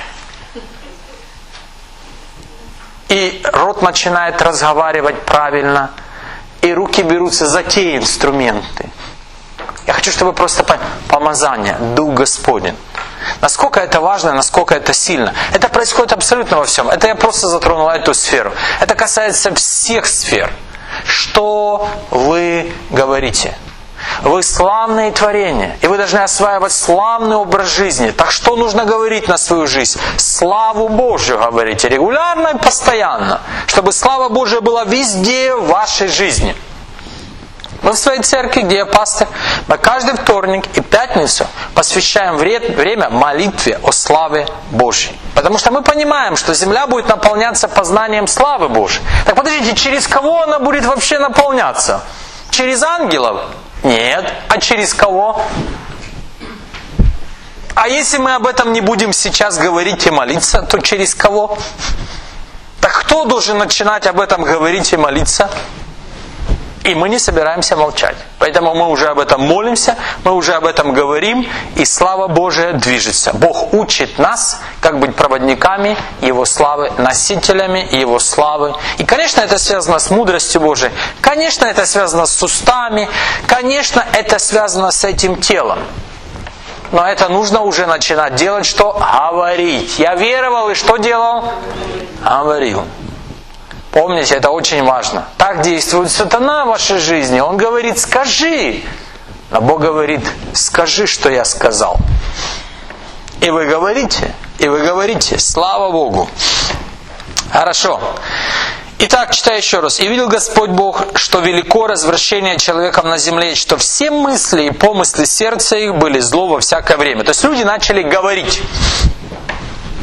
И рот начинает разговаривать правильно, и руки берутся за те инструменты. Я хочу, чтобы вы просто поняли, помазание, Дух Господень. Насколько это важно, насколько это сильно. Это происходит абсолютно во всем. Это я просто затронул эту сферу. Это касается всех сфер. Что вы говорите? Вы славные творения, и вы должны осваивать славный образ жизни. Так что нужно говорить на свою жизнь? Славу Божью говорите регулярно и постоянно, чтобы слава Божья была везде в вашей жизни. Мы в своей церкви, где я пастырь, мы каждый вторник и пятницу посвящаем время молитве о славе Божьей. Потому что мы понимаем, что земля будет наполняться познанием славы Божьей. Так подождите, через кого она будет вообще наполняться? Через ангелов? Нет. А через кого? А если мы об этом не будем сейчас говорить и молиться, то через кого? Так кто должен начинать об этом говорить и молиться? И мы не собираемся молчать. Поэтому мы уже об этом молимся, мы уже об этом говорим, и слава Божия движется. Бог учит нас, как быть проводниками Его славы, носителями Его славы. И, конечно, это связано с мудростью Божией. Конечно, это связано с устами. Конечно, это связано с этим телом. Но это нужно уже начинать делать, что? Говорить. Я веровал, и что делал? Говорил. Помните, это очень важно. Так действует сатана в вашей жизни. Он говорит: скажи. А Бог говорит: скажи, что я сказал. И вы говорите, и вы говорите. Слава Богу. Хорошо. Итак, читаю еще раз. «И видел Господь Бог, что велико развращение человеком на земле, и что все мысли и помыслы сердца их были зло во всякое время». То есть люди начали говорить.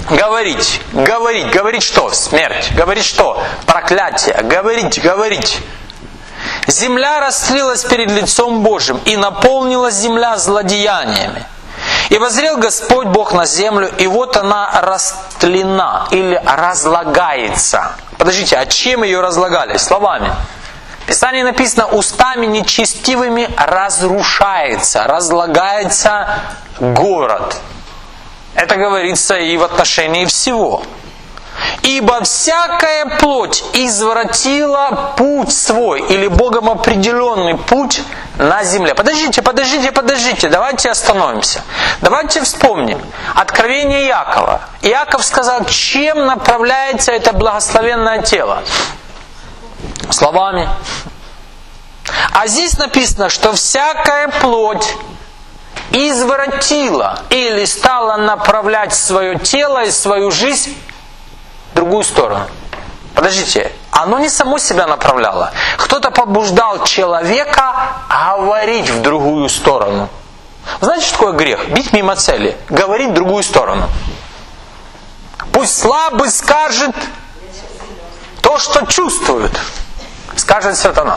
говорить, говорить, говорить что? Смерть. Говорить что? Проклятие. Говорить, говорить. Земля растлилась перед лицом Божьим, и наполнилась земля злодеяниями. И воззрел Господь Бог на землю, и вот она растлена или разлагается. Подождите, а чем ее разлагали? Словами. В Писании написано: устами нечестивыми разрушается, разлагается город. Это говорится и в отношении всего. Ибо всякая плоть извратила путь свой, или Богом определенный путь на земле. Подождите, подождите, подождите, давайте остановимся. Давайте вспомним Откровение Иакова. Иаков сказал, чем направляется это благословенное тело? Словами. А здесь написано, что всякая плоть извратила или стала направлять свое тело и свою жизнь в другую сторону. Подождите, оно не само себя направляло. Кто-то побуждал человека говорить в другую сторону. Знаете, что такое грех? Бить мимо цели, говорить в другую сторону. Пусть слабый скажет то, что чувствует, скажет сатана.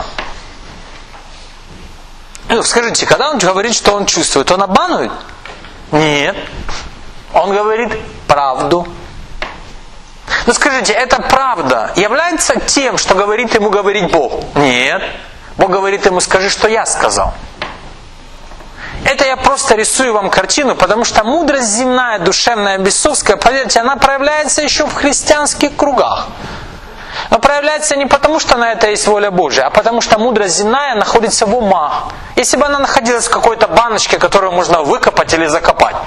Ну, скажите, когда он говорит, что он чувствует, он обманывает? Нет. Он говорит правду. Ну скажите, эта правда является тем, что говорит ему говорить Бог? Нет. Бог говорит ему: скажи, что я сказал. Это я просто рисую вам картину, потому что мудрость земная, душевная, бесовская, поверьте, она проявляется еще в христианских кругах. Но проявляется не потому, что на это есть воля Божья, а потому что мудрость земная находится в умах. Если бы она находилась в какой-то баночке, которую можно выкопать или закопать.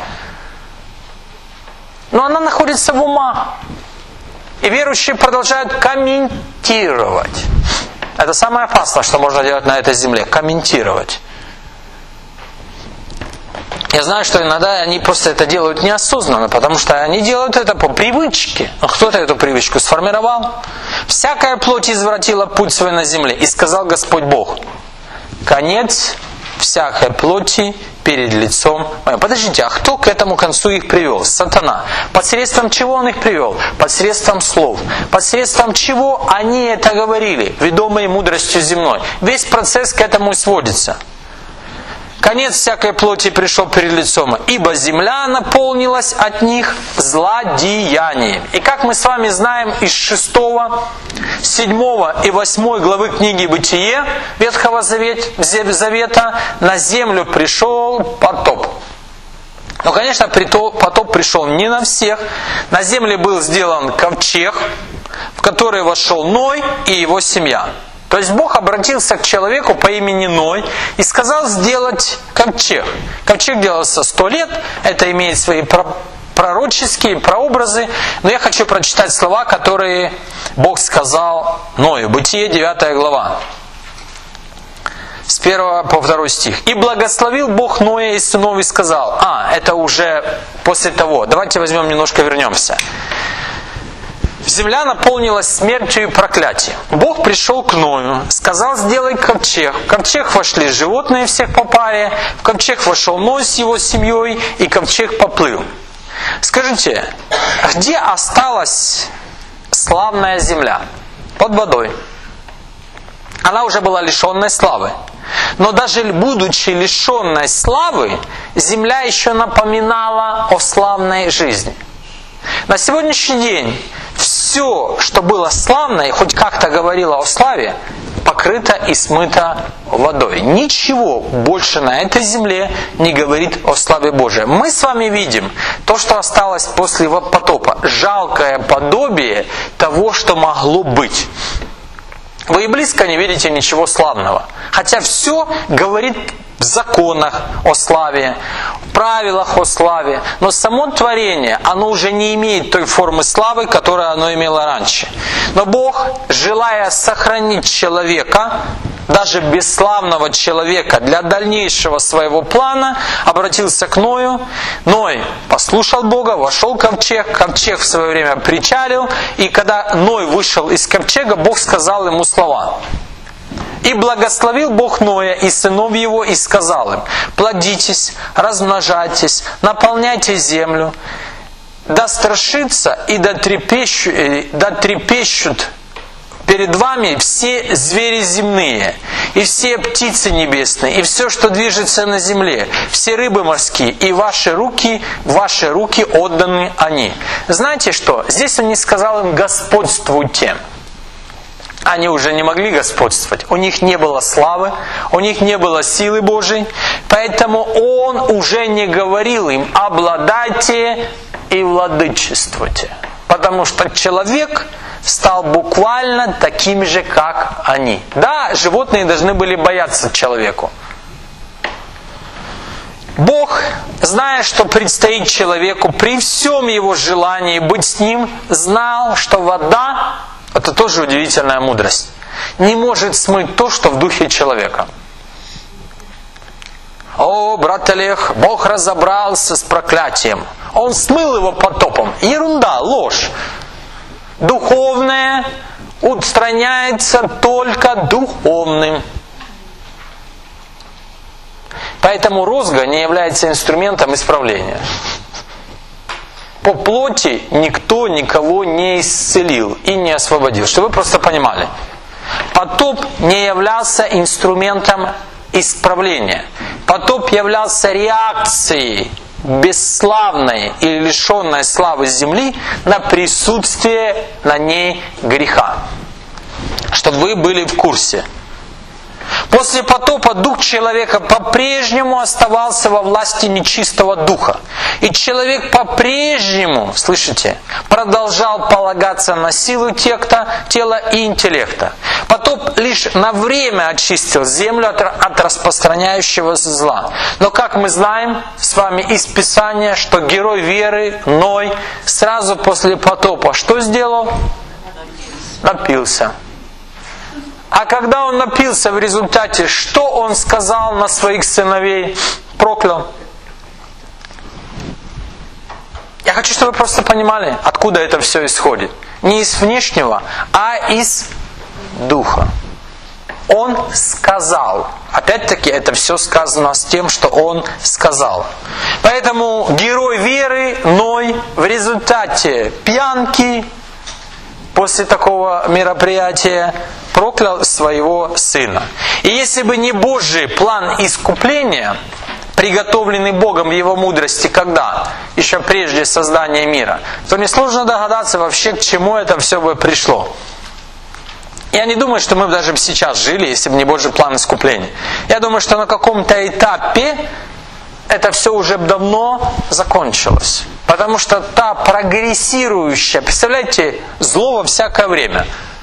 Но она находится в умах. И верующие продолжают комментировать. Это самое опасное, что можно делать на этой земле. Комментировать. Я знаю, что иногда они просто это делают неосознанно, потому что они делают это по привычке. Но кто-то эту привычку сформировал. «Всякая плоть извратила путь свой на земле, и сказал Господь Бог: конец всякой плоти перед лицом моим». Подождите, а кто к этому концу их привел? Сатана. Посредством чего он их привел? Посредством слов. Посредством чего они это говорили, ведомые мудростью земной. Весь процесс к этому сводится. Конец всякой плоти пришел перед лицом, ибо земля наполнилась от них злодеянием. И как мы с вами знаем из шестого, седьмого и восьмой главы книги Бытие Ветхого Завета, на землю пришел потоп. Но, конечно, потоп пришел не на всех. На земле был сделан ковчег, в который вошел Ной и его семья. То есть Бог обратился к человеку по имени Ной и сказал сделать ковчег. Ковчег делался сто лет, это имеет свои пророческие прообразы. Но я хочу прочитать слова, которые Бог сказал Ною. Бытие, девятая глава. С первого по второй стих. «И благословил Бог Ноя и сынов и сказал». А, это уже после того. Давайте возьмем, немножко вернемся. Земля наполнилась смертью и проклятием. Бог пришел к Ною, сказал: сделай ковчег. В ковчег вошли животные всех по паре, в ковчег вошел Ной с его семьей, и ковчег поплыл. Скажите, где осталась славная земля? Под водой. Она уже была лишенной славы. Но даже будучи лишенной славы, земля еще напоминала о славной жизни. На сегодняшний день все, что было славно и хоть как-то говорило о славе, покрыто и смыто водой. Ничего больше на этой земле не говорит о славе Божией. Мы с вами видим то, что осталось после потопа. Жалкое подобие того, что могло быть. Вы и близко не видите ничего славного. Хотя все говорит в законах о славе, в правилах о славе. Но само творение, оно уже не имеет той формы славы, которую оно имело раньше. Но Бог, желая сохранить человека, даже бесславного человека, для дальнейшего своего плана, обратился к Ною. Ной послушал Бога, вошел в ковчег, ковчег в свое время причалил, и когда Ной вышел из ковчега, Бог сказал ему слова. «И благословил Бог Ноя и сынов его, и сказал им: плодитесь, размножайтесь, наполняйте землю, да страшится и да трепещут, да трепещут перед вами все звери земные, и все птицы небесные, и все, что движется на земле, все рыбы морские, и ваши руки, ваши руки отданы они. Знаете что? Здесь он не сказал им «господствуйте». Они уже не могли господствовать. У них не было славы, у них не было силы Божией. Поэтому он уже не говорил им «обладайте и владычествуйте». Потому что человек стал буквально таким же, как они. Да, животные должны были бояться человеку. Бог, зная, что предстоит человеку, при всем его желании быть с ним, знал, что вода, это тоже удивительная мудрость, не может смыть то, что в духе человека. О, брат Олег, Бог разобрался с проклятием. Он смыл его потопом. Ерунда, ложь. Духовное устраняется только духовным. Поэтому розга не является инструментом исправления. По плоти никто никого не исцелил и не освободил. Чтобы вы просто понимали. Потоп не являлся инструментом исправления. Потоп являлся реакцией бесславной или лишенной славы земли на присутствие на ней греха. Чтобы вы были в курсе. После потопа дух человека по-прежнему оставался во власти нечистого духа. И человек по-прежнему, слышите, продолжал полагаться на силу тела и интеллекта. Потоп лишь на время очистил землю от, от распространяющегося зла. Но как мы знаем с вами из Писания, что герой веры Ной сразу после потопа что сделал? Напился. А когда он напился в результате, что он сказал на своих сыновей? Проклял. Я хочу, чтобы вы просто понимали, откуда это все исходит. Не из внешнего, а из духа. Он сказал. Опять-таки, это все сказано с тем, что он сказал. Поэтому герой веры Ной в результате пьянки после такого мероприятия проклял своего сына. И если бы не Божий план искупления, приготовленный Богом в Его мудрости, когда? Еще прежде создания мира, то несложно догадаться вообще, к чему это все бы пришло. Я не думаю, что мы бы даже сейчас жили, если бы не Божий план искупления. Я думаю, что на каком-то этапе это все уже давно закончилось. Потому что та прогрессирующая, представляете, зло во всякое время.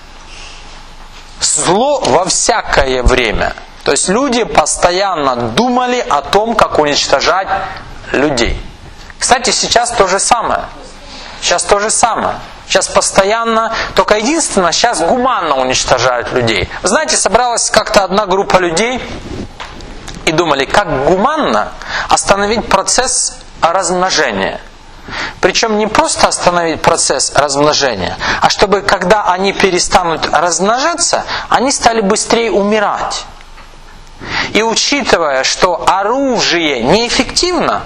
Зло во всякое время. То есть люди постоянно думали о том, как уничтожать людей. Кстати, сейчас то же самое. Сейчас то же самое. Сейчас постоянно, только единственное, сейчас гуманно уничтожают людей. Вы знаете, собралась как-то одна группа людей и думали, как гуманно остановить процесс размножения. Причем не просто остановить процесс размножения, а чтобы, когда они перестанут размножаться, они стали быстрее умирать. И учитывая, что оружие неэффективно,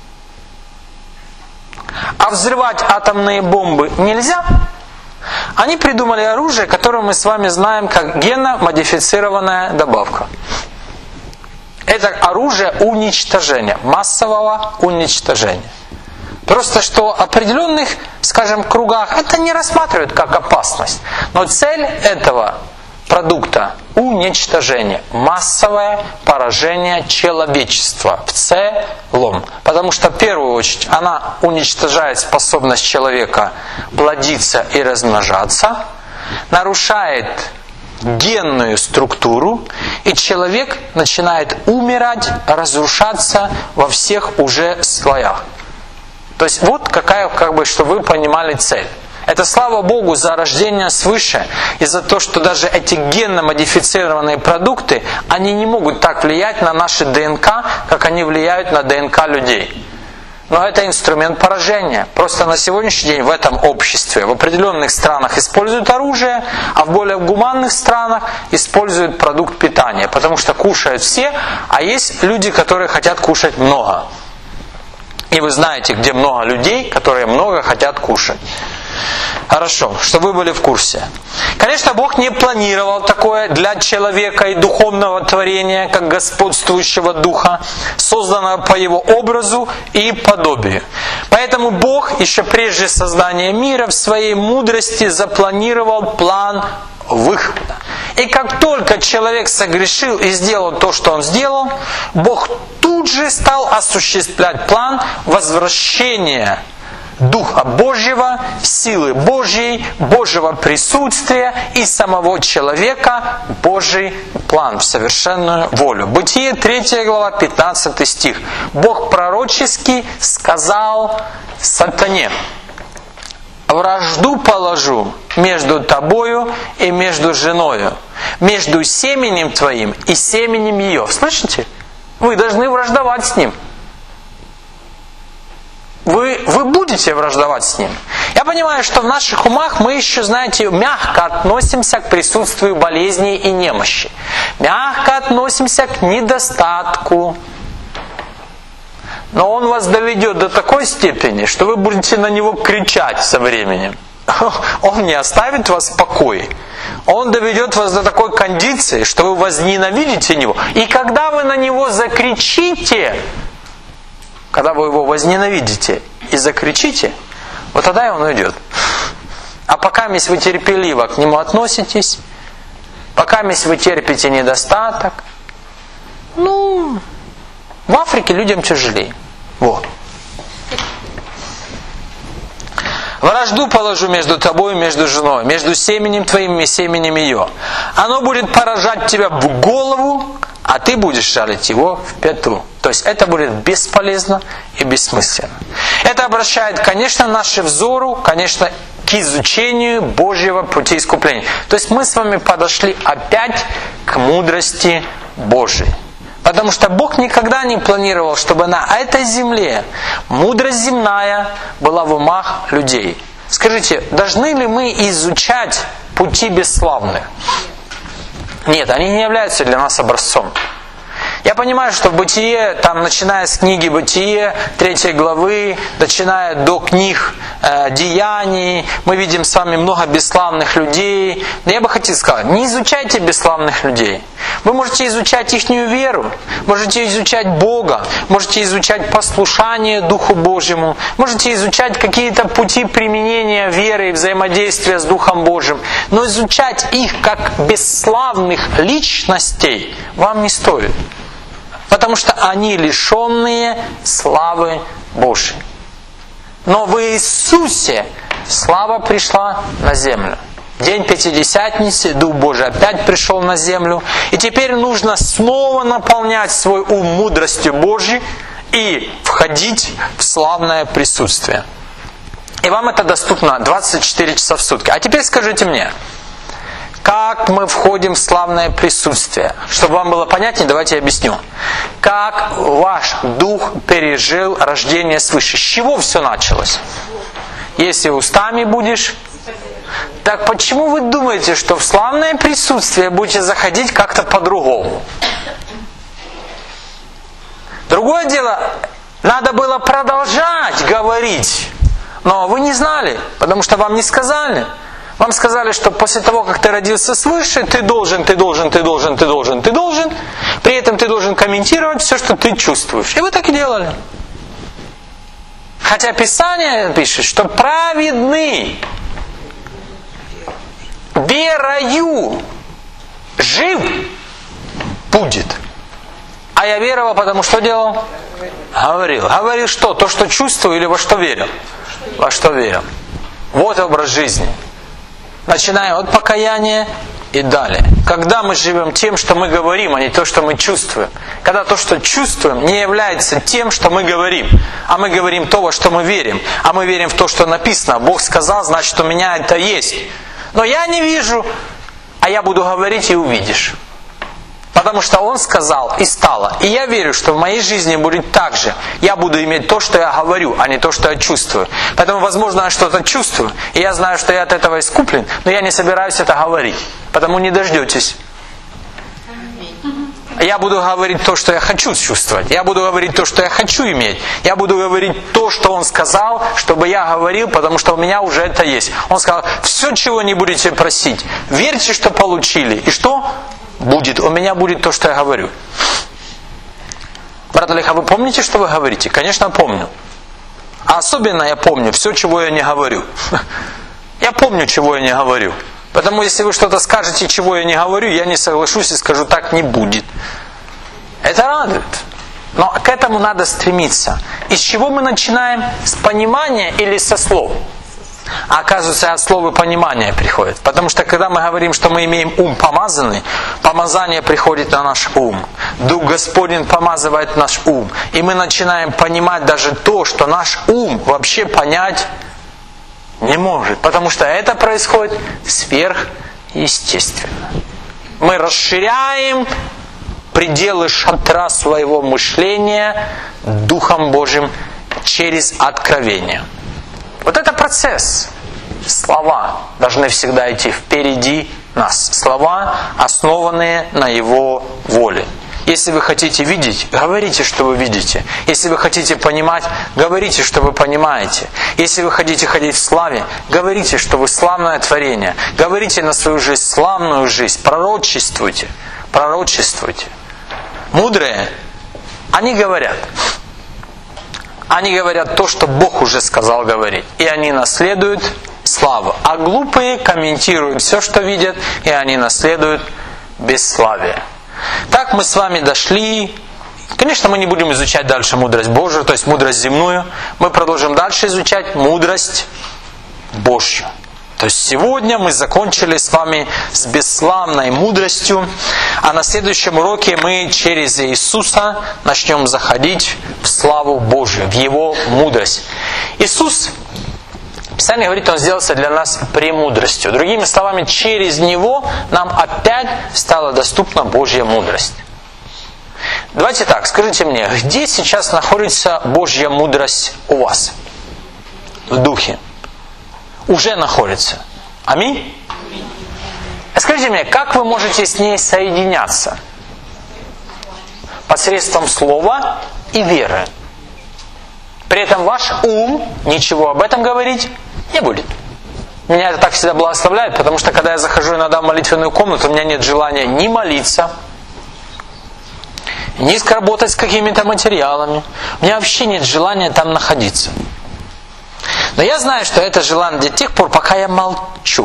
а взрывать атомные бомбы нельзя, они придумали оружие, которое мы с вами знаем как генно-модифицированная добавка. Это оружие уничтожения, массового уничтожения. Просто что в определенных, скажем, кругах это не рассматривают как опасность. Но цель этого продукта – уничтожение, массовое поражение человечества в целом. Потому что в первую очередь она уничтожает способность человека плодиться и размножаться, нарушает генную структуру, и человек начинает умирать, разрушаться во всех уже слоях. То есть вот какая, как бы, чтобы вы понимали цель. Это слава Богу за рождение свыше и за то, что даже эти генно-модифицированные продукты, они не могут так влиять на наши ДНК, как они влияют на ДНК людей. Но это инструмент поражения. Просто на сегодняшний день в этом обществе, в определенных странах используют оружие, а в более гуманных странах используют продукт питания. Потому что кушают все, а есть люди, которые хотят кушать много. И вы знаете, где много людей, которые много хотят кушать. Хорошо, чтобы вы были в курсе. Конечно, Бог не планировал такое для человека и духовного творения, как господствующего духа, созданного по его образу и подобию. Поэтому Бог еще прежде создания мира в своей мудрости запланировал план выхода. И как только человек согрешил и сделал то, что он сделал, Бог тут же стал осуществлять план возвращения Духа Божьего, силы Божьей, Божьего присутствия и самого человека в Божий план, в совершенную волю. Бытие третья глава, пятнадцатый стих. Бог пророчески сказал сатане: «Вражду положу между тобою и между женою, между семенем твоим и семенем ее». Слышите? Вы должны враждовать с ним. Вы, вы будете враждовать с ним. Я понимаю, что в наших умах мы еще, знаете, мягко относимся к присутствию болезней и немощи. Мягко относимся к недостатку. Но он вас доведет до такой степени, что вы будете на него кричать со временем. Он не оставит вас в покое. Он доведет вас до такой кондиции, что вы возненавидите него. И когда вы на него закричите, когда вы его возненавидите и закричите, вот тогда и он уйдет. А пока вы терпеливо к нему относитесь, пока вы терпите недостаток, ну, в Африке людям тяжелее. Вот. «Вражду положу между тобой и между женой, между семенем твоим и семенем ее. Оно будет поражать тебя в голову, а ты будешь жалить его в пяту». То есть это будет бесполезно и бессмысленно. Это обращает, конечно, наши взору, конечно, к изучению Божьего пути искупления. То есть мы с вами подошли опять к мудрости Божией. Потому что Бог никогда не планировал, чтобы на этой земле мудрость земная была в умах людей. Скажите, должны ли мы изучать пути бесславных? Нет, они не являются для нас образцом. Я понимаю, что в Бытие, там, начиная с книги Бытие, третьей главы, начиная до книг э, Деяний, мы видим с вами много бесславных людей. Но я бы хотел сказать, не изучайте бесславных людей. Вы можете изучать их веру, можете изучать Бога, можете изучать послушание Духу Божьему, можете изучать какие-то пути применения веры и взаимодействия с Духом Божьим. Но изучать их как бесславных личностей вам не стоит. Потому что они лишенные славы Божьей. Но в Иисусе слава пришла на землю. День Пятидесятницы, Дух Божий опять пришел на землю. И теперь нужно снова наполнять свой ум мудростью Божьей и входить в славное присутствие. И вам это доступно двадцать четыре часа в сутки. А теперь скажите мне, как мы входим в славное присутствие? Чтобы вам было понятнее, давайте я объясню. Как ваш дух пережил рождение свыше? С чего все началось? Если устами будешь... Так почему вы думаете, что в славное присутствие будете заходить как-то по-другому? Другое дело, надо было продолжать говорить. Но вы не знали, потому что вам не сказали. Вам сказали, что после того, как ты родился свыше, ты должен, ты должен, ты должен, ты должен, ты должен. При этом ты должен комментировать все, что ты чувствуешь. И вы так и делали. Хотя Писание пишет, что праведный верою жив будет. А я веровал, потому что делал? Говорил. Говорил что? То, что чувствую, или во что верил? Во что верил. Вот образ жизни. Начинаем от покаяния и далее. Когда мы живем тем, что мы говорим, а не то, что мы чувствуем. Когда то, что чувствуем, не является тем, что мы говорим. А мы говорим то, во что мы верим. А мы верим в то, что написано. Бог сказал, значит, у меня это есть. Но я не вижу, а я буду говорить, и увидишь. Потому что Он сказал, и стало. И я верю, что в моей жизни будет так же. Я буду иметь то, что я говорю, а не то, что я чувствую. Поэтому, возможно, я что-то чувствую, и я знаю, что я от этого искуплен, но я не собираюсь это говорить. Потому не дождетесь. Я я буду говорить то, что я хочу чувствовать. Я буду говорить то, что я хочу иметь. Я буду говорить то, что Он сказал, чтобы я говорил, потому что у меня уже это есть. Он сказал, все, чего не будете просить, верьте, что получили. И что будет? У меня будет то, что я говорю. Брат Олег, а вы помните, что вы говорите? Конечно, помню. А особенно я помню все, чего я не говорю. Я помню, чего я не говорю. Потому если вы что-то скажете, чего я не говорю, я не соглашусь и скажу, так не будет. Это радует. Но к этому надо стремиться. И с чего мы начинаем? С понимания или со слов? А оказывается, от слова и понимания приходит. Потому что когда мы говорим, что мы имеем ум помазанный, помазание приходит на наш ум. Дух Господень помазывает наш ум. И мы начинаем понимать даже то, что наш ум вообще понять не может. Потому что это происходит сверхъестественно. Мы расширяем пределы шатра своего мышления Духом Божьим через откровение. Вот это процесс. Слова должны всегда идти впереди нас. Слова, основанные на Его воле. Если вы хотите видеть, говорите, что вы видите. Если вы хотите понимать, говорите, что вы понимаете. Если вы хотите ходить в славе, говорите, что вы славное творение. Говорите на свою жизнь славную жизнь. Пророчествуйте. Пророчествуйте. Мудрые, они говорят. Они говорят то, что Бог уже сказал говорить. И они наследуют славу. А глупые комментируют все, что видят, и они наследуют бесславие. Так мы с вами дошли. Конечно, мы не будем изучать дальше мудрость Божию, то есть мудрость земную. Мы продолжим дальше изучать мудрость Божью. То есть сегодня мы закончили с вами с бесславной мудростью, а на следующем уроке мы через Иисуса начнем заходить в славу Божию, в Его мудрость. Иисус, Писание говорит, Он сделался для нас премудростью. Другими словами, через Него нам опять стала доступна Божья мудрость. Давайте так, скажите мне, где сейчас находится Божья мудрость у вас? В духе. Уже находится. Аминь? А скажите мне, как вы можете с ней соединяться? Посредством слова и веры. При этом ваш ум ничего об этом говорить не будет. Меня это так всегда благословляет, потому что когда я захожу иногда в молитвенную комнату, у меня нет желания ни молиться, ни работать с какими-то материалами. У меня вообще нет желания там находиться. Но я знаю, что это желание до тех пор, пока я молчу.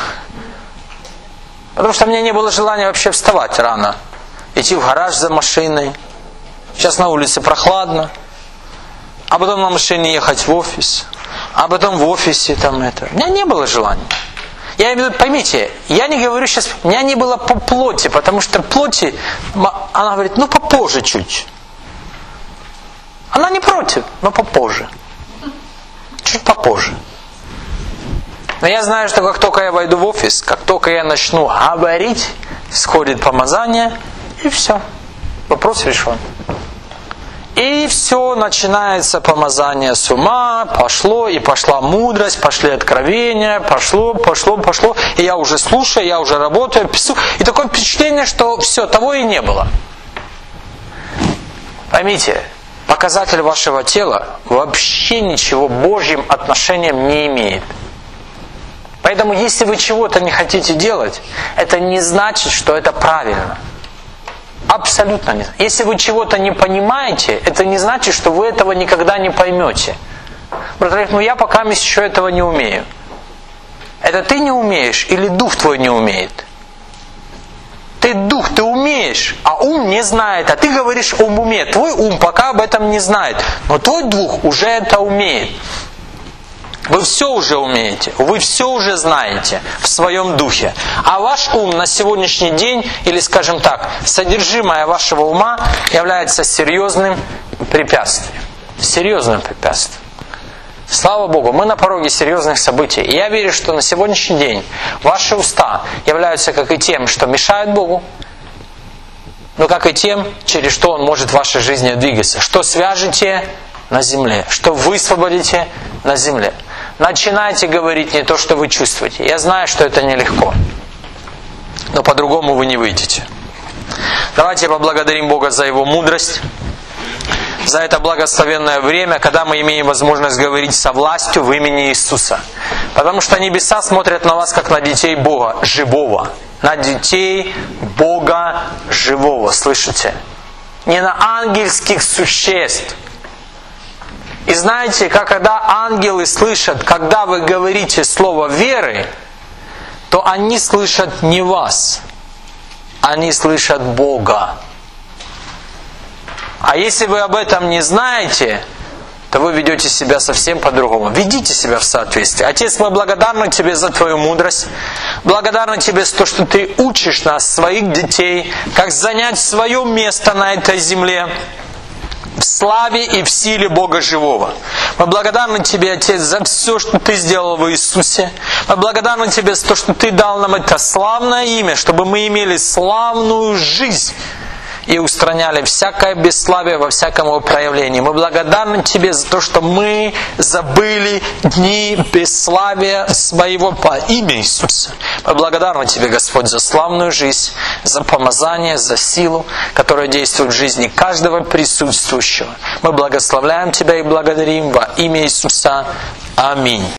Потому что у меня не было желания вообще вставать рано. Идти в гараж за машиной. Сейчас на улице прохладно. А потом на машине ехать в офис. А потом в офисе там это. У меня не было желания. Я имею в виду, поймите, я не говорю сейчас, у меня не было по плоти, потому что плоти, она говорит, ну попозже чуть. Она не против, но попозже. Чуть попозже. Но я знаю, что как только я войду в офис, как только я начну говорить, сходит помазание, и все. Вопрос решен. И все, начинается помазание с ума, пошло, и пошла мудрость, пошли откровения, пошло, пошло, пошло. И я уже слушаю, я уже работаю, пишу. И такое впечатление, что все, того и не было. Поймите, показатель вашего тела вообще ничего Божьим отношением не имеет. Поэтому, если вы чего-то не хотите делать, это не значит, что это правильно. Абсолютно не. Если вы чего-то не понимаете, это не значит, что вы этого никогда не поймете. Брат Олег, ну я пока еще этого не умею. Это ты не умеешь или дух твой не умеет? Ты дух, ты умеешь, а ум не знает. А ты говоришь об уме. Твой ум пока об этом не знает. Но твой дух уже это умеет. Вы все уже умеете, вы все уже знаете в своем духе. А ваш ум на сегодняшний день, или скажем так, содержимое вашего ума является серьезным препятствием. Серьезным препятствием. Слава Богу, мы на пороге серьезных событий. И я верю, что на сегодняшний день ваши уста являются как и тем, что мешают Богу, но как и тем, через что Он может в вашей жизни двигаться. Что свяжете на земле, что высвободите на земле. Начинайте говорить не то, что вы чувствуете. Я знаю, что это нелегко. Но по-другому вы не выйдете. Давайте поблагодарим Бога за Его мудрость, за это благословенное время, когда мы имеем возможность говорить со властью в имени Иисуса. Потому что небеса смотрят на вас, как на детей Бога живого. На детей Бога живого, слышите? Не на ангельских существ. И знаете, как когда ангелы слышат, когда вы говорите слово веры, то они слышат не вас, они слышат Бога. А если вы об этом не знаете, то вы ведете себя совсем по-другому. Ведите себя в соответствии. Отец, мы благодарны Тебе за Твою мудрость. Благодарны Тебе за то, что Ты учишь нас, своих детей, как занять свое место на этой земле в славе и в силе Бога живого. Мы благодарны Тебе, Отец, за все, что Ты сделал в Иисусе. Мы благодарны Тебе за то, что Ты дал нам это славное имя, чтобы мы имели славную жизнь и устраняли всякое бесславие во всяком его проявлении. Мы благодарны Тебе за то, что мы забыли дни бесславия своего по имени Иисуса. Мы благодарны Тебе, Господь, за славную жизнь, за помазание, за силу, которая действует в жизни каждого присутствующего. Мы благословляем Тебя и благодарим во имя Иисуса. Аминь.